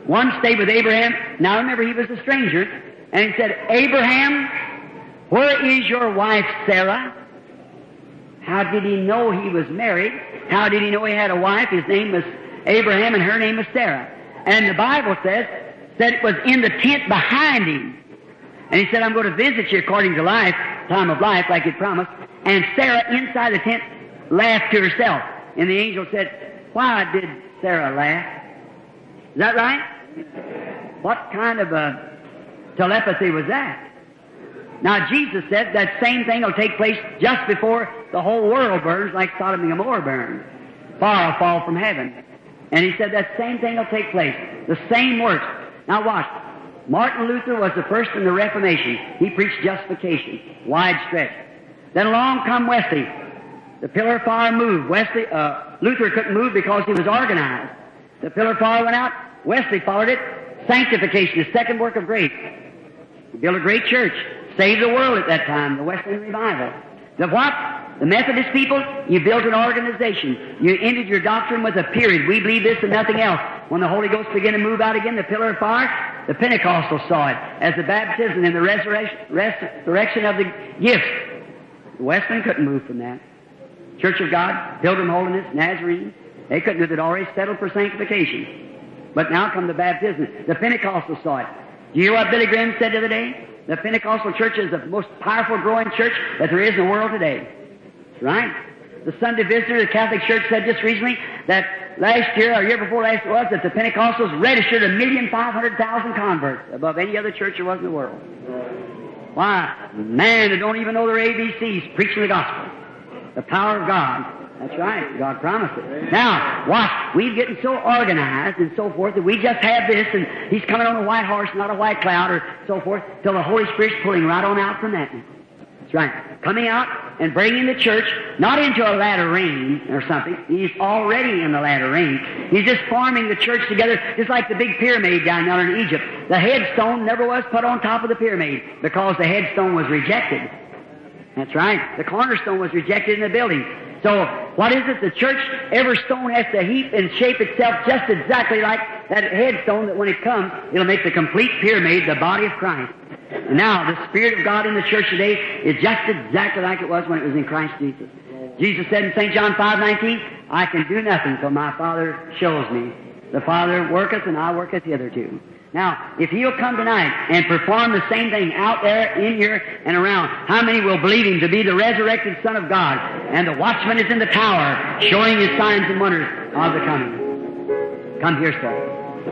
One stayed with Abraham. Now remember, he was a stranger. And he said, Abraham, where is your wife Sarah? How did he know he was married? How did he know he had a wife? His name was Abraham and her name was Sarah. And the Bible says that it was in the tent behind him. And he said, I'm going to visit you according to life, time of life, like he promised. And Sarah inside the tent laughed to herself. And the angel said, why did Sarah laugh? Is that right? What kind of a telepathy was that? Now Jesus said that same thing will take place just before the whole world burns like Sodom and Gomorrah burned. Fire will fall from heaven. And he said that same thing will take place. The same works. Now watch. Martin Luther was the first in the Reformation. He preached justification, wide stretch. Then along come Wesley. The pillar of fire moved. Luther couldn't move because he was organized. The pillar of fire went out. Wesley followed it. Sanctification, the second work of grace. He built a great church. Saved the world at that time, the Wesleyan revival. The what? The Methodist people, you built an organization. You ended your doctrine with a period. We believe this and nothing else. When the Holy Ghost began to move out again, the pillar of fire, the Pentecostals saw it as the baptism and the resurrection of the gifts. The Wesleyan couldn't move from that. Church of God, Pilgrim Holiness, Nazarene, they couldn't do it. Already settled for sanctification. But now come the baptism. The Pentecostals saw it. Do you hear what Billy Graham said the other day? The Pentecostal church is the most powerful growing church that there is in the world today. That's right. The Sunday Visitor of the Catholic Church said just recently that last year, or year before last it was, that the Pentecostals registered 1,500,000 converts above any other church there was in the world. Why? Man, they don't even know their ABCs preaching the gospel. The power of God. That's right. God promised it. Now, watch. We're getting so organized and so forth that we just have this, and he's coming on a white horse, not a white cloud, or so forth, till the Holy Spirit's pulling right on out from that. That's right. Coming out and bringing the church, not into a latter rain or something. He's already in the latter rain. He's just forming the church together, just like the big pyramid down there in Egypt. The headstone never was put on top of the pyramid because the headstone was rejected. That's right. The cornerstone was rejected in the building. So, what is it? The church, every stone has to heap and shape itself just exactly like that headstone that when it comes, it'll make the complete pyramid, the body of Christ. And now, the Spirit of God in the church today is just exactly like it was when it was in Christ Jesus. Jesus said in St. John 5:19, I can do nothing till my Father shows me. The Father worketh and I worketh hitherto. Now, if He'll come tonight and perform the same thing out there, in here, and around, how many will believe Him to be the resurrected Son of God? And the watchman is in the tower, showing His signs and wonders of the coming. Come here, sir.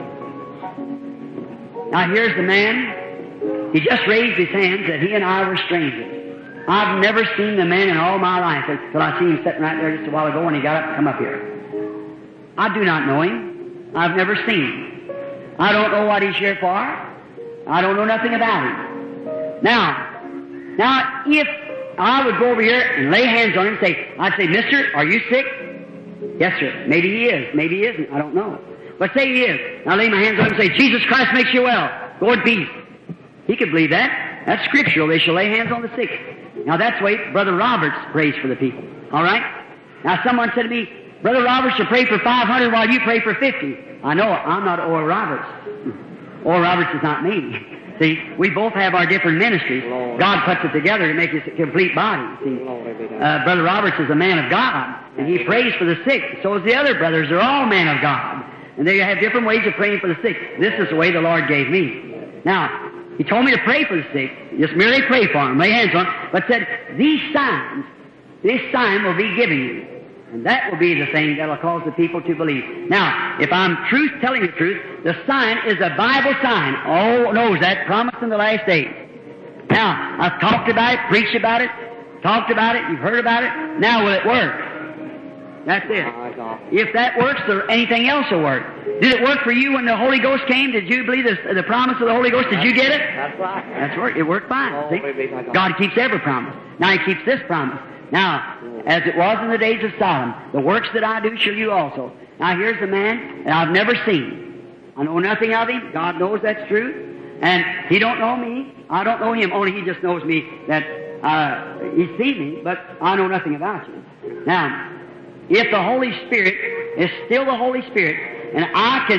Now, here's the man. He just raised his hands that he and I were strangers. I've never seen the man in all my life until I seen him sitting right there just a while ago when he got up and come up here. I do not know him. I've never seen him. I don't know what he's here for. I don't know nothing about him. Now, if I would go over here and lay hands on him and I'd say, Mister, are you sick? Yes, sir. Maybe he is. Maybe he isn't. I don't know. But say he is. Now lay my hands on him and say, Jesus Christ makes you well. Go in peace. He could believe that. That's scriptural. They shall lay hands on the sick. Now that's the way Brother Roberts prays for the people. All right? Now someone said to me, Brother Roberts should pray for 500 while you pray for 50. I know, I'm not Oral Roberts. Oral Roberts is not me. See, we both have our different ministries. God puts it together to make it a complete body. See, Brother Roberts is a man of God, and he prays for the sick. So is the other brothers. They're all men of God. And they have different ways of praying for the sick. This is the way the Lord gave me. Now, He told me to pray for the sick. Just merely pray for them, lay hands on them, but said, these signs, this sign will be given you. And that will be the thing that will cause the people to believe. Now, if I'm telling the truth, the sign is a Bible sign. All knows that, promised in the last days. Now, I've talked about it, preached about it, talked about it, you've heard about it. Now will it work? That's it. If that works, anything else will work. Did it work for you when the Holy Ghost came? Did you believe the promise of the Holy Ghost? Did you get it? That's right. That's right. It worked fine. See? God keeps every promise. Now He keeps this promise. Now, as it was in the days of Sodom, the works that I do shall you also. Now here's the man that I've never seen. I know nothing of him. God knows that's true. And he don't know me. I don't know him. Only he just knows me that he sees me, but I know nothing about you. Now, if the Holy Spirit is still the Holy Spirit, and I can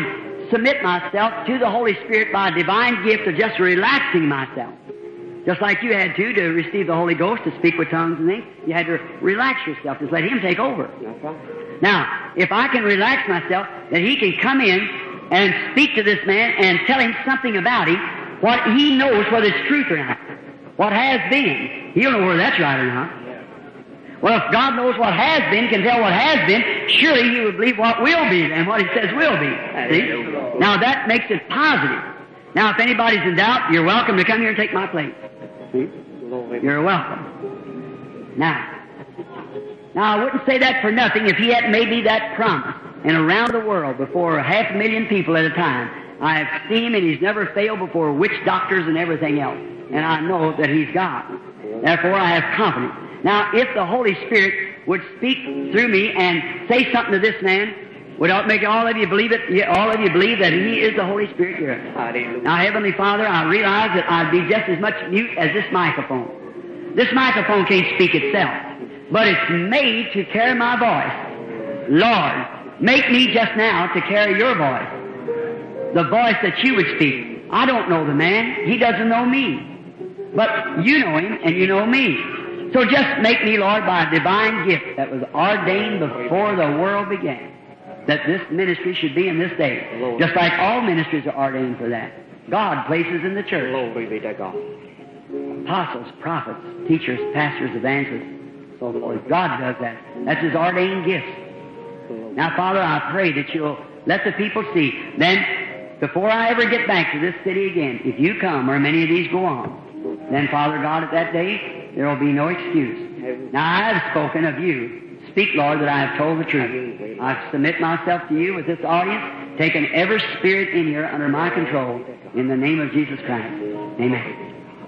submit myself to the Holy Spirit by a divine gift of just relaxing myself. Just like you had to receive the Holy Ghost, to speak with tongues and things, you had to relax yourself, just let Him take over. That's right. Now, if I can relax myself, then He can come in and speak to this man and tell him something about him, what he knows whether it's truth or not. What has been. He'll know whether that's right or not. Well, if God knows what has been, can tell what has been, surely He would believe what will be and what He says will be. See? Now that makes it positive. Now, if anybody's in doubt, you're welcome to come here and take my place. See? You're welcome. Now, I wouldn't say that for nothing if He hadn't made me that promise. And around the world, before 500,000 people at a time, I have seen Him, and He's never failed before witch doctors and everything else. And I know that He's God. Therefore, I have confidence. Now, if the Holy Spirit would speak through me and say something to this man, would make all of you believe it? All of you believe that He is the Holy Spirit here. Now, Heavenly Father, I realize that I'd be just as much mute as this microphone. This microphone can't speak itself, but it's made to carry my voice. Lord, make me just now to carry your voice, the voice that you would speak. I don't know the man. He doesn't know me. But you know him and you know me. So just make me, Lord, by a divine gift that was ordained before the world began, that this ministry should be in this day. Just like all ministries are ordained for that. God places in the church apostles, prophets, teachers, pastors, evangelists, so forth. God does that. That's His ordained gifts. Now, Father, I pray that You'll let the people see. Then, before I ever get back to this city again, if You come or many of these go on, then, Father God, at that day, there will be no excuse. Now, I have spoken of You. Speak, Lord, that I have told the truth. I submit myself to You with this audience, taking every spirit in here under my control, in the name of Jesus Christ. Amen.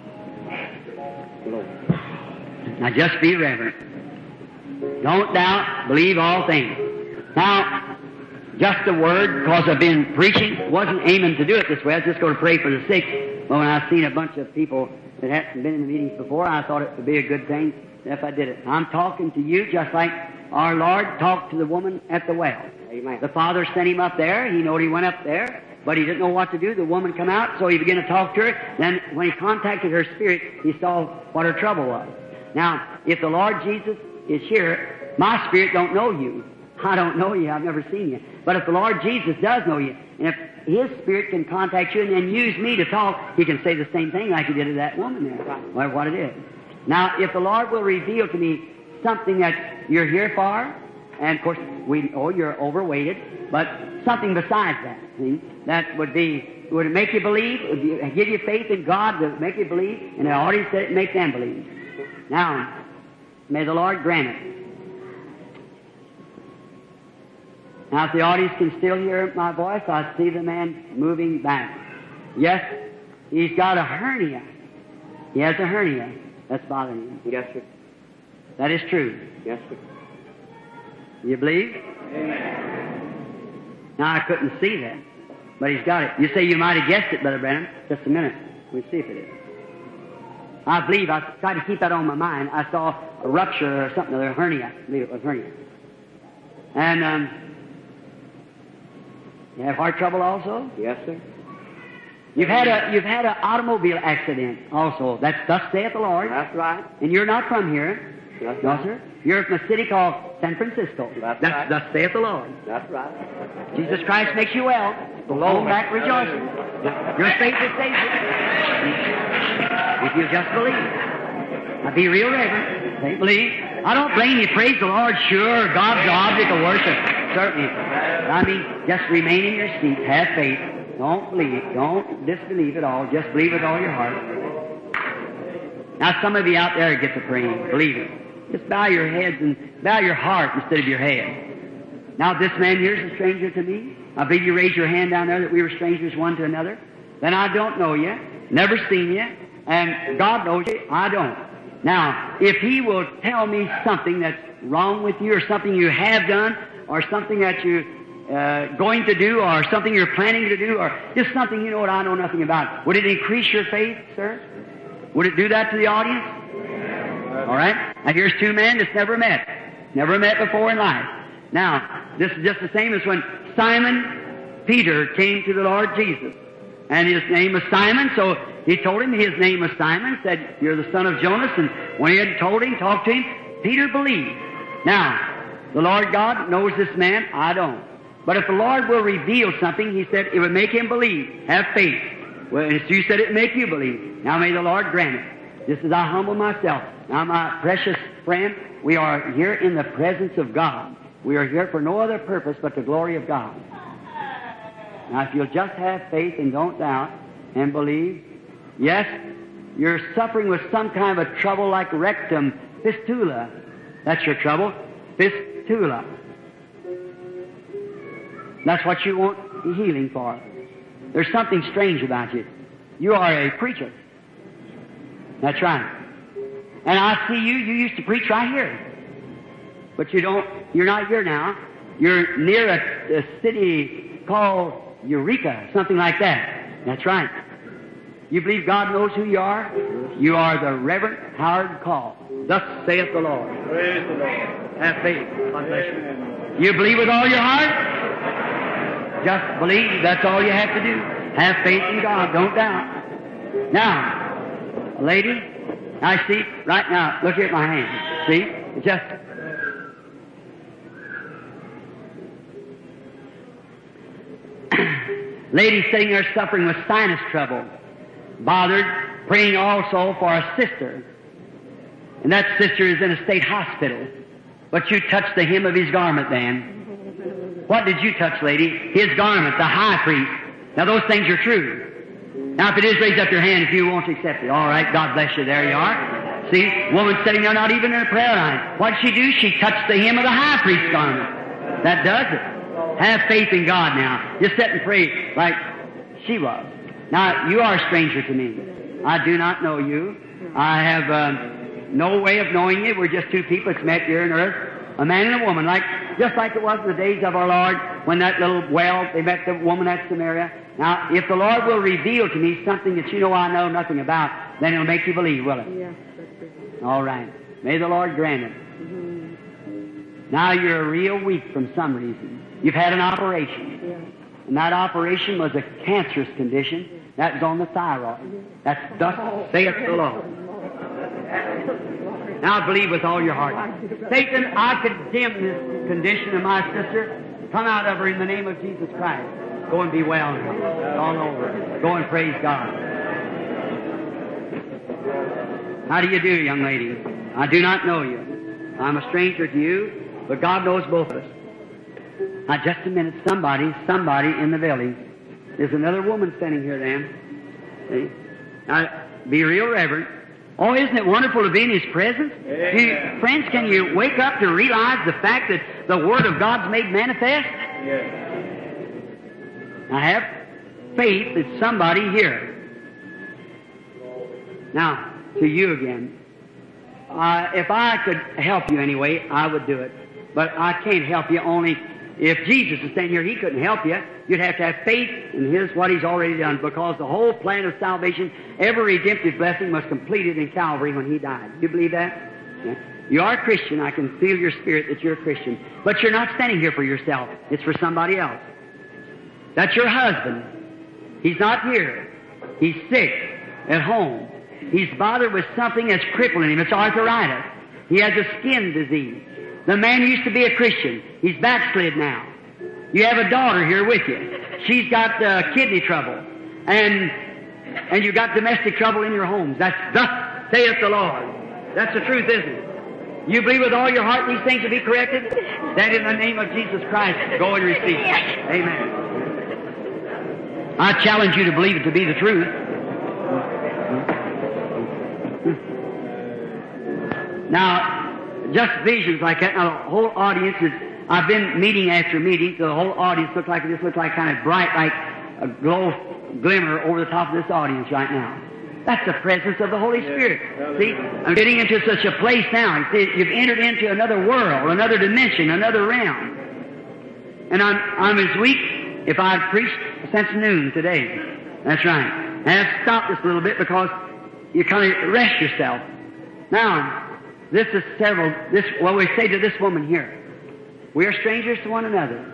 Now, just be reverent. Don't doubt, believe all things. Now, just a word, because I've been preaching, wasn't aiming to do it this way. I was just going to pray for the sick. But when I seen a bunch of people that hadn't been in the meetings before, I thought it would be a good thing if I did it. I'm talking to you just like our Lord talked to the woman at the well. Amen. The Father sent Him up there. He knew He went up there, but He didn't know what to do. The woman come out, so He began to talk to her. Then when He contacted her spirit, He saw what her trouble was. Now, if the Lord Jesus is here, my spirit don't know you. I don't know you. I've never seen you. But if the Lord Jesus does know you, and if His Spirit can contact you and then use me to talk, He can say the same thing like He did to that woman there, or what it is. Now, if the Lord will reveal to me something that you're here for, and of course, we know you're overweighted, but something besides that, see, that would it make you believe, would you give you faith in God to make you believe, and the audience said it make them believe. Now, may the Lord grant it. Now, if the audience can still hear my voice, I see the man moving back. Yes, he's got a hernia. He has a hernia that's bothering him. Yes, sir. That is true. Yes, sir. You believe? Amen. Now, I couldn't see that, but he's got it. You say you might have guessed it, Brother Branham. Just a minute. We'll see if it is. I believe, I tried to keep that on my mind. I saw a rupture or something, a hernia. I believe it was hernia. And, you have heart trouble also? Yes, sir. You've had an automobile accident also. That's thus saith the Lord. That's right. And you're not from here. That's No, right. sir. You're from a city called San Francisco. That's right. Thus saith the Lord. That's right. Jesus Christ makes you well. Go home back rejoicing. Your faith has saved you. If you just believe. Now be real reverent. Say believe. I don't blame you. Praise the Lord. Sure, God's the object of worship. Certainly. I mean, just remain in your seat. Have faith. Don't believe. Don't disbelieve at all. Just believe with all your heart. Now, some of you out there get to praying. Believe it. Just bow your heads and bow your heart instead of your head. Now, this man here is a stranger to me. I believe you raised your hand down there that we were strangers one to another. Then I don't know you. Never seen you. And God knows you. I don't. Now, if He will tell me something that's wrong with you or something you have done or something that you're going to do or something you're planning to do or just something you know what I know nothing about, would it increase your faith, sir? Would it do that to the audience? All right. Now, here's two men that's never met before in life. Now, this is just the same as when Simon Peter came to the Lord Jesus, and his name was Simon, so he told him his name was Simon, said, you're the son of Jonas, and when he had talked to him, Peter believed. Now, the Lord God knows this man, I don't. But if the Lord will reveal something, he said, it would make him believe, have faith. Well, and you said it would make you believe. Now may the Lord grant it. Just as I humble myself. Now, my precious friend, we are here in the presence of God. We are here for no other purpose but the glory of God. Now, if you'll just have faith and don't doubt and believe, yes, you're suffering with some kind of a trouble like rectum fistula. That's your trouble, fistula. That's what you want healing for. There's something strange about you. You are a preacher. That's right. And I see you used to preach right here. But you're not here now. You're near a city called Eureka, something like that. That's right. You believe God knows who you are? You are the Reverend Howard Call. Thus saith the Lord. Praise the Lord. Have faith. God bless you. You believe with all your heart? Just believe. That's all you have to do. Have faith in God. Don't doubt. Now, lady, I see, right now, look here at my hand. See? It's just... Lady sitting there suffering with sinus trouble, bothered, praying also for a sister. And that sister is in a state hospital. But you touched the hem of his garment then. What did you touch, lady? His garment, the high priest. Now those things are true. Now if it is, raise up your hand if you want to accept it. All right, God bless you. There you are. See, woman sitting there not even in a prayer line. What did she do? She touched the hem of the high priest's garment. That does it. Have faith in God now. Just sit and pray like she was. Now, you are a stranger to me. I do not know you. I have no way of knowing you. We're just two people that's met here on earth, a man and a woman, just like it was in the days of our Lord when that little well, they met the woman at Samaria. Now, if the Lord will reveal to me something that you know I know nothing about, then it'll make you believe, will it? Yes. All right. May the Lord grant it. Now you're real weak from some reason. You've had an operation. Yes. And that operation was a cancerous condition. That was on the thyroid. That's thus saith the Lord. Now believe with all your heart. Satan, I condemn this condition of my sister. Come out of her in the name of Jesus Christ. Go and be well. It's all over. Go and praise God. How do you do, young lady? I do not know you. I'm a stranger to you, but God knows both of us. Now, just a minute. Somebody in the building. There's another woman standing here then. See? Now, be real reverent. Oh, isn't it wonderful to be in His presence? Friends, can you wake up to realize the fact that the Word of God's made manifest? Yes. I have faith that somebody here. Now, to you again. If I could help you anyway, I would do it. But I can't help you only if Jesus is standing here. He couldn't help you. You'd have to have faith in what He's already done, because the whole plan of salvation, every redemptive blessing was completed in Calvary when He died. Do you believe that? Yeah. You are a Christian. I can feel your spirit that you're a Christian. But you're not standing here for yourself. It's for somebody else. That's your husband. He's not here. He's sick at home. He's bothered with something that's crippling him. It's arthritis. He has a skin disease. The man used to be a Christian. He's backslid now. You have a daughter here with you. She's got kidney trouble. And you've got domestic trouble in your homes. That's thus saith the Lord. That's the truth, isn't it? You believe with all your heart these things will be corrected? That in the name of Jesus Christ, go and receive it. Amen. I challenge you to believe it to be the truth. Now, just visions like that. Now, the whole audience is, I've been meeting after meeting, so the whole audience looks like kind of bright, like a glimmer over the top of this audience right now. That's the presence of the Holy Spirit. See, I'm getting into such a place now. You've entered into another world, another dimension, another realm. And I'm as weak if I'd preached since noon today. That's right. And I've stopped this a little bit because you kind of rest yourself. Now, we say to this woman here, we are strangers to one another.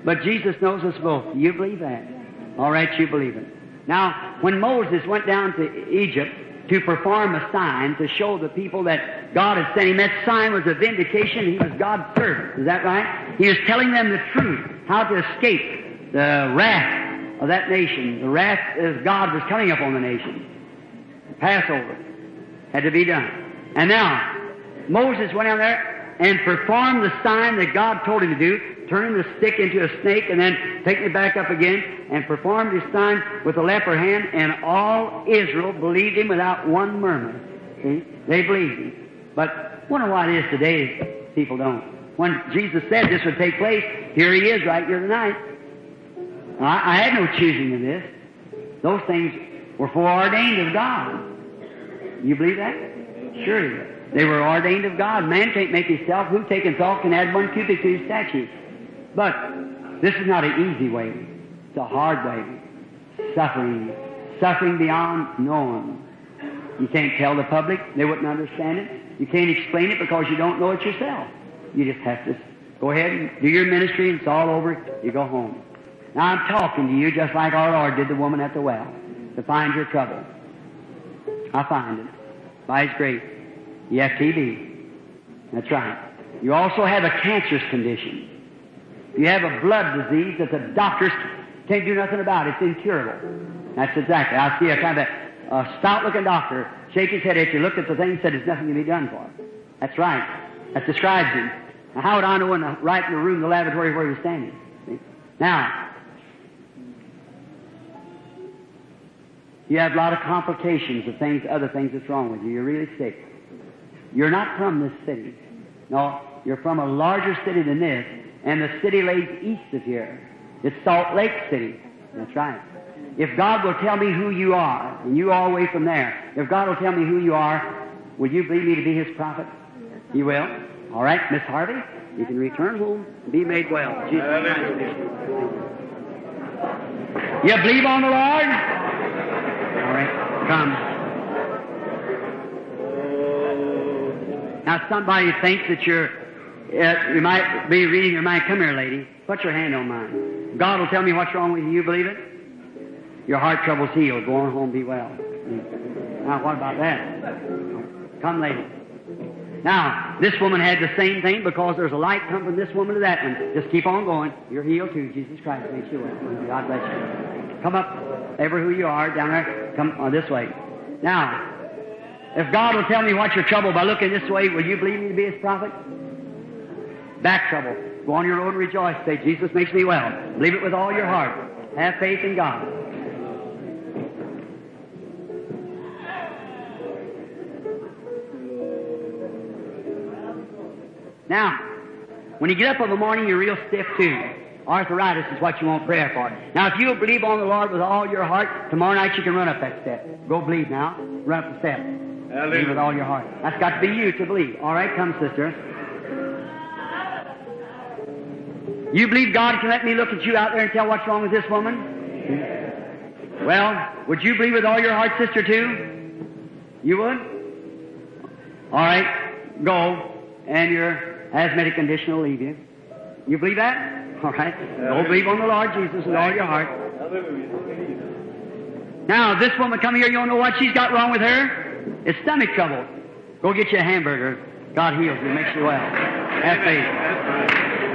But Jesus knows us both. Do you believe that? All right, you believe it. Now, when Moses went down to Egypt to perform a sign to show the people that God had sent him, that sign was a vindication. He was God's servant. Is that right? He was telling them the truth, how to escape the wrath of that nation. The wrath as God was coming upon the nation. Passover had to be done. And now, Moses went out there and performed the sign that God told him to do, turning the stick into a snake and then taking it back up again, and performed his sign with the leper hand, and all Israel believed him without one murmur. See? They believed him. But wonder why it is today people don't. When Jesus said this would take place, here he is right here tonight. I had no choosing of this. Those things were foreordained of God. You believe that? Surely. They were ordained of God. Man can't make himself. Who taking thought can add 1 cubit to his statute? But this is not an easy way. It's a hard way. Suffering. Suffering beyond knowing. You can't tell the public. They wouldn't understand it. You can't explain it because you don't know it yourself. You just have to go ahead and do your ministry and it's all over. You go home. Now I'm talking to you just like our Lord did the woman at the well to find your trouble. I find it. By His grace. You have TB. That's right. You also have a cancerous condition. You have a blood disease that the doctors can't do nothing about. It's incurable. That's exactly. I see a kind of a stout-looking doctor shake his head at you, look at the thing, and said there's nothing to be done for it. That's right. That describes him. Now, how would I know right in the room, the laboratory where he was standing? See? Now, you have a lot of complications of things, other things that's wrong with you. You're really sick. You're not from this city. No, you're from a larger city than this, and the city lays east of here. It's Salt Lake City. That's right. If God will tell me who you are, and you all the way from there, if God will tell me who you are, will you believe me to be His prophet? He will. All right, Miss Harvey, you can return home and be made well. Jesus Christ. You believe on the Lord? All right, come. Now, somebody thinks that you might be reading your mind. Come here, lady. Put your hand on mine. God will tell me what's wrong with you. You believe it? Your heart trouble's healed. Go on home, be well. Now, what about that? Come, lady. Now, this woman had the same thing because there's a light come from this woman to that one. Just keep on going. You're healed too. Jesus Christ makes you well. God bless you. Come up, ever who you are, down there. Come this way. Now, if God will tell me what's your trouble by looking this way, will you believe me to be His prophet? Back trouble. Go on your road and rejoice. Say, Jesus makes me well. Believe it with all your heart. Have faith in God. Now, when you get up in the morning, you're real stiff too. Arthritis is what you want prayer for. Now, if you'll believe on the Lord with all your heart, tomorrow night you can run up that step. Go believe now. Run up the step. Believe with all your heart. That's got to be you to believe. All right, come, sister. You believe God can let me look at you out there and tell what's wrong with this woman? Well, would you believe with all your heart, sister, too? You would? All right, go, and your asthmatic condition will leave you. You believe that? All right. Go believe on the Lord Jesus with all your heart. Now, this woman come here, you don't know what she's got wrong with her? It's stomach trouble. Go get you a hamburger. God heals you, makes you well. Have faith.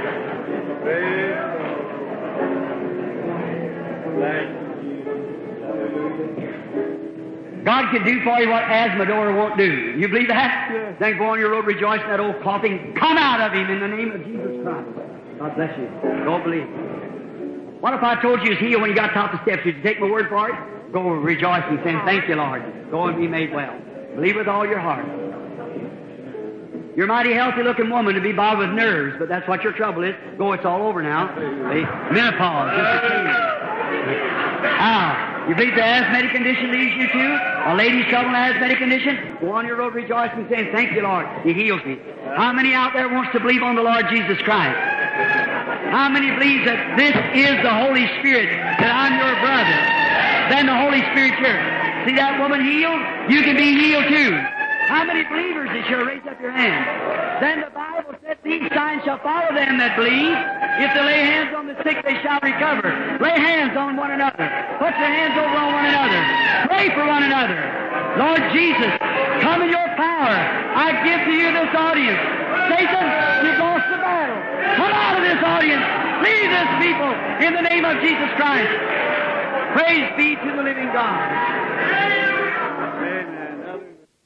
God can do for you what asthma won't do. You believe that? Yes. Then go on your road rejoicing, that old coughing. Come out of him in the name of Jesus Christ. God bless you. Don't believe. What if I told you he was healed when you got top of the steps? Would you take my word for it? Go rejoice and say, thank you, Lord. Go and be made well. Believe with all your heart. You're a mighty healthy-looking woman to be bothered with nerves, but that's what your trouble is. Go, it's all over now. Menopause. Now, you believe the asthmatic condition leaves you too? A lady's trouble in asthmatic condition? Go on your road rejoicing, saying, thank you, Lord. He heals me. How many out there wants to believe on the Lord Jesus Christ? How many believes that this is the Holy Spirit, that I'm your brother? Then the Holy Spirit here. See that woman healed? You can be healed too. How many believers is here? Raise up your hand. Then the Bible says that these signs shall follow them that believe. If they lay hands on the sick, they shall recover. Lay hands on one another. Put your hands over on one another. Pray for one another. Lord Jesus, come in your power. I give to you this audience. Satan, you've lost the battle. Come out of this audience. Leave this people in the name of Jesus Christ. Praise be to the living God.